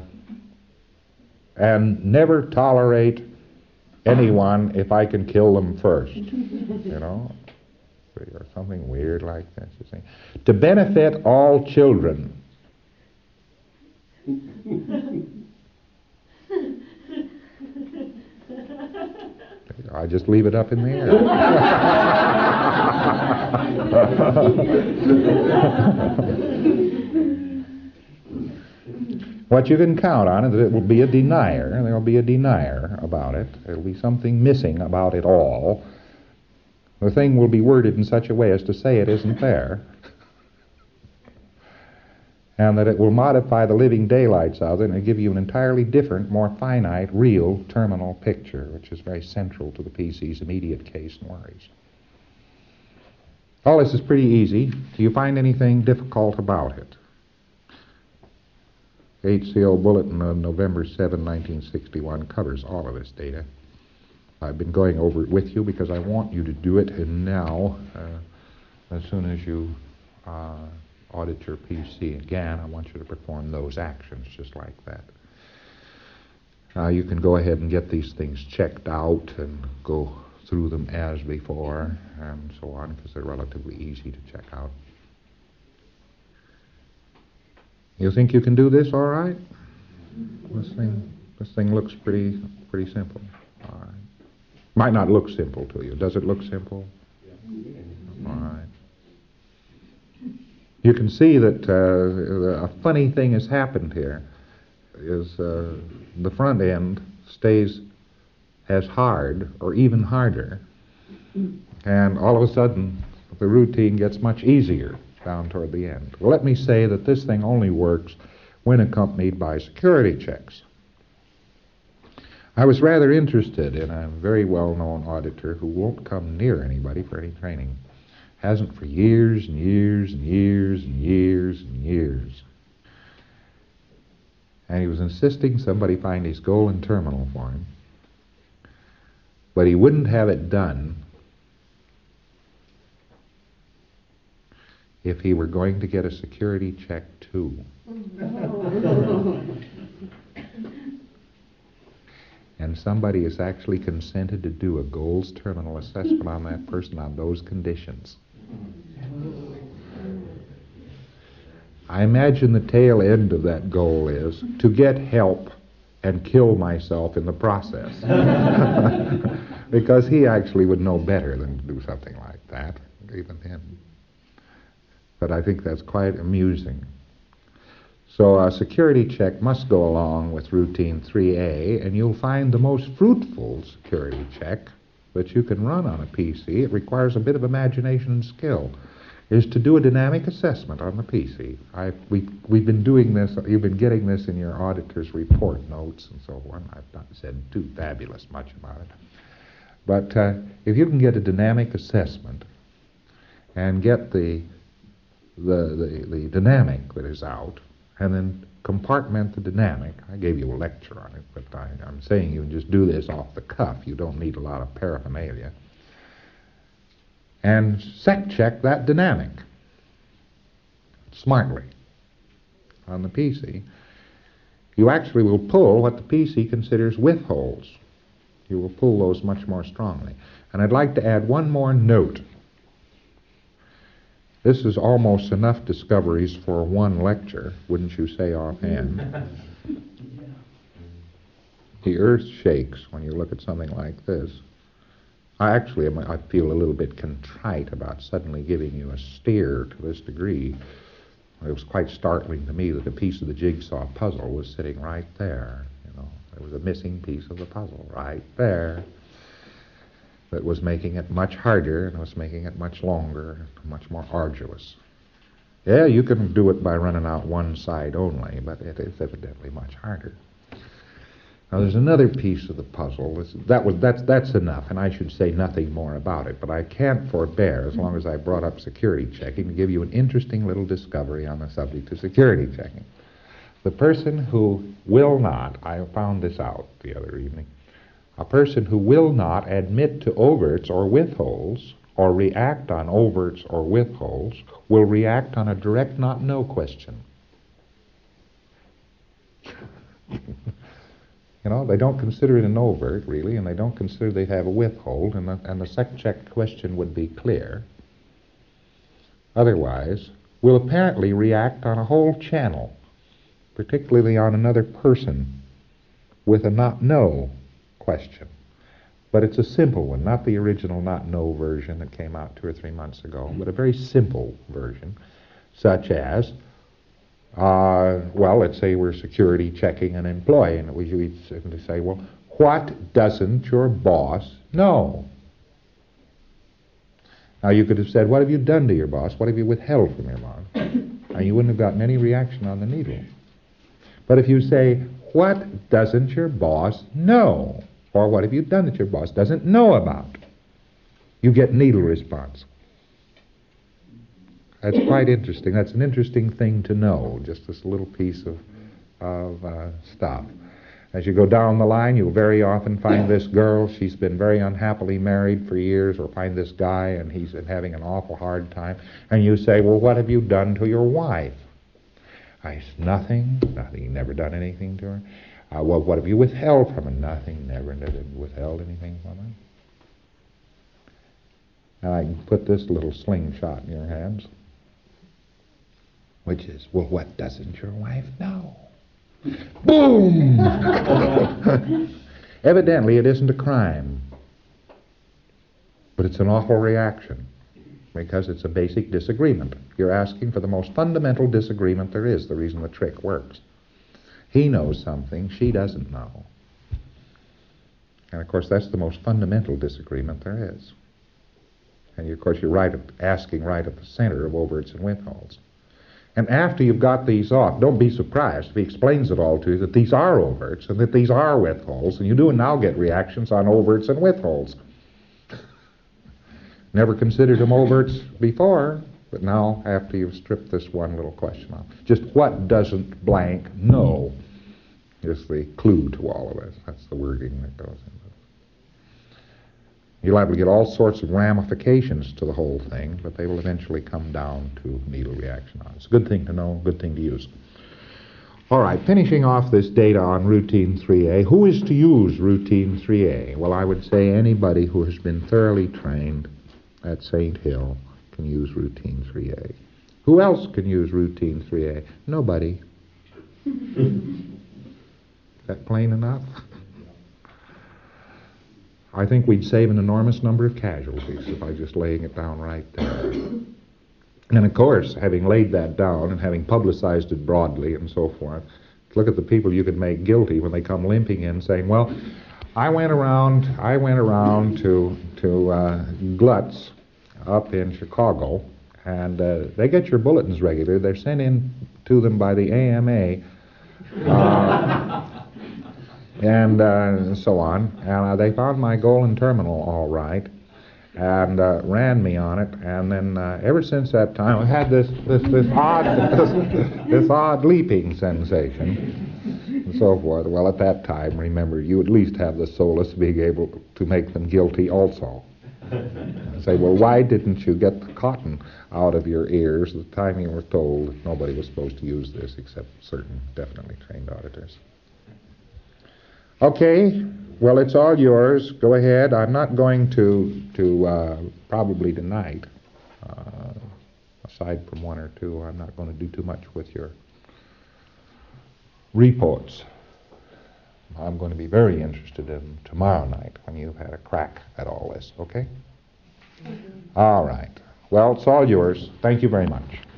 and never tolerate anyone if I can kill them first, you know, or something weird like that. You see. To benefit all children. I just leave it up in the air. What you can count on is that it will be a denier. There will be a denier about it. There will be something missing about it all. The thing will be worded in such a way as to say it isn't there. And that it will modify the living daylights of it and give you an entirely different, more finite, real terminal picture, which is very central to the P C's immediate case and worries. All this is pretty easy. Do you find anything difficult about it? H C O Bulletin of November seventh, nineteen sixty-one covers all of this data. I've been going over it with you because I want you to do it, and now, uh, as soon as you uh, audit your P C again, I want you to perform those actions just like that. Uh, you can go ahead and get these things checked out and go through them as before and so on, because they're relatively easy to check out. You think you can do this all right? This thing, this thing looks pretty, pretty simple. All right. Might not look simple to you. Does it look simple? All right. You can see that uh, a funny thing has happened here. Is uh, the front end stays as hard or even harder, and all of a sudden the routine gets much easier down toward the end. Well, let me say that this thing only works when accompanied by security checks. I was rather interested in a very well-known auditor who won't come near anybody for any training. Hasn't for years and years and years and years and years. And he was insisting somebody find his golden terminal for him. But he wouldn't have it done if he were going to get a security check too. And somebody has actually consented to do a Gold's terminal assessment on that person on those conditions. I imagine the tail end of that goal is to get help and kill myself in the process. Because he actually would know better than to do something like that, even him. But I think that's quite amusing. So a security check must go along with routine three A, and you'll find the most fruitful security check that you can run on a P C, it requires a bit of imagination and skill, is to do a dynamic assessment on the P C. I, we, we've been doing this, you've been getting this in your auditor's report notes and so on. I've not said too fabulous much about it. But uh, if you can get a dynamic assessment and get the, the, the, the dynamic that is out, and then compartment the dynamic. I gave you a lecture on it, but I, I'm saying you can just do this off the cuff. You don't need a lot of paraphernalia. And sec check that dynamic smartly on the P C. You actually will pull what the P C considers withholds. You will pull those much more strongly. And I'd like to add one more note. This is almost enough discoveries for one lecture, wouldn't you say offhand? The earth shakes when you look at something like this. I actually am, I feel a little bit contrite about suddenly giving you a steer to this degree. It was quite startling to me that a piece of the jigsaw puzzle was sitting right there. You know, there was a missing piece of the puzzle right there that was making it much harder and was making it much longer, much more arduous. Yeah, you can do it by running out one side only, but it is evidently much harder. Now, there's another piece of the puzzle. This, that was, that's, that's enough, and I should say nothing more about it, but I can't forbear, as long as I brought up security checking, to give you an interesting little discovery on the subject of security checking. The person who will not, I found this out the other evening, a person who will not admit to overts or withholds or react on overts or withholds will react on a direct not no question. You know, they don't consider it an overt, really, and they don't consider they have a withhold, and the, and the sec check question would be clear. Otherwise, will apparently react on a whole channel, particularly on another person, with a not no question. But it's a simple one, not the original not no version that came out two or three months ago, but a very simple version, such as, Uh, well, let's say we're security checking an employee, and we would simply say, well, what doesn't your boss know? Now, you could have said, what have you done to your boss? What have you withheld from your boss? And you wouldn't have gotten any reaction on the needle. But if you say, what doesn't your boss know? Or what have you done that your boss doesn't know about? You get needle response. That's quite interesting. That's an interesting thing to know, just this little piece of, of uh, stuff. As you go down the line, you'll very often find this girl, she's been very unhappily married for years, or find this guy and he's been having an awful hard time, and you say, well, what have you done to your wife? I said, nothing, nothing, you never done anything to her. Uh, well, what have you withheld from her? Nothing, never, never withheld anything from her. Now I can put this little slingshot in your hands, which is, well, what doesn't your wife know? Boom! Evidently, it isn't a crime, but it's an awful reaction because it's a basic disagreement. You're asking for the most fundamental disagreement there is, the reason the trick works. He knows something she doesn't know. And, of course, that's the most fundamental disagreement there is. And, of course, you're right at, asking right at the center of overts and withholds. And after you've got these off, don't be surprised if he explains it all to you that these are overts and that these are withholds, and you do now get reactions on overts and withholds. Never considered them overts before, but now after you've stripped this one little question off, just what doesn't blank know is the clue to all of this. That's the wording that goes into it. You'll have to get all sorts of ramifications to the whole thing, but they will eventually come down to needle reaction on it. It's a good thing to know, good thing to use. All right, finishing off this data on routine three A, who is to use routine three A? Well, I would say anybody who has been thoroughly trained at Saint Hill can use routine three A. Who else can use routine three A? Nobody. Is that plain enough? I think we'd save an enormous number of casualties by just laying it down right there. And of course, having laid that down and having publicized it broadly and so forth, look at the people you could make guilty when they come limping in saying, well, I went around, I went around to, to uh, Glutz up in Chicago, and uh, they get your bulletins regular. They're sent in to them by the A M A. Uh, and uh, so on, and uh, they found my Golden Terminal all right, and uh, ran me on it, and then uh, ever since that time, I've had this this this odd this, this odd leaping sensation, and so forth. Well, at that time, remember, you at least have the solace of being able to make them guilty also. And say, well, why didn't you get the cotton out of your ears at the time you were told that nobody was supposed to use this except certain definitely trained auditors? Okay, well, it's all yours. Go ahead. I'm not going to, to uh, probably tonight, uh, aside from one or two, I'm not going to do too much with your reports. I'm going to be very interested in tomorrow night when you've had a crack at all this, okay? Mm-hmm. All right. Well, it's all yours. Thank you very much.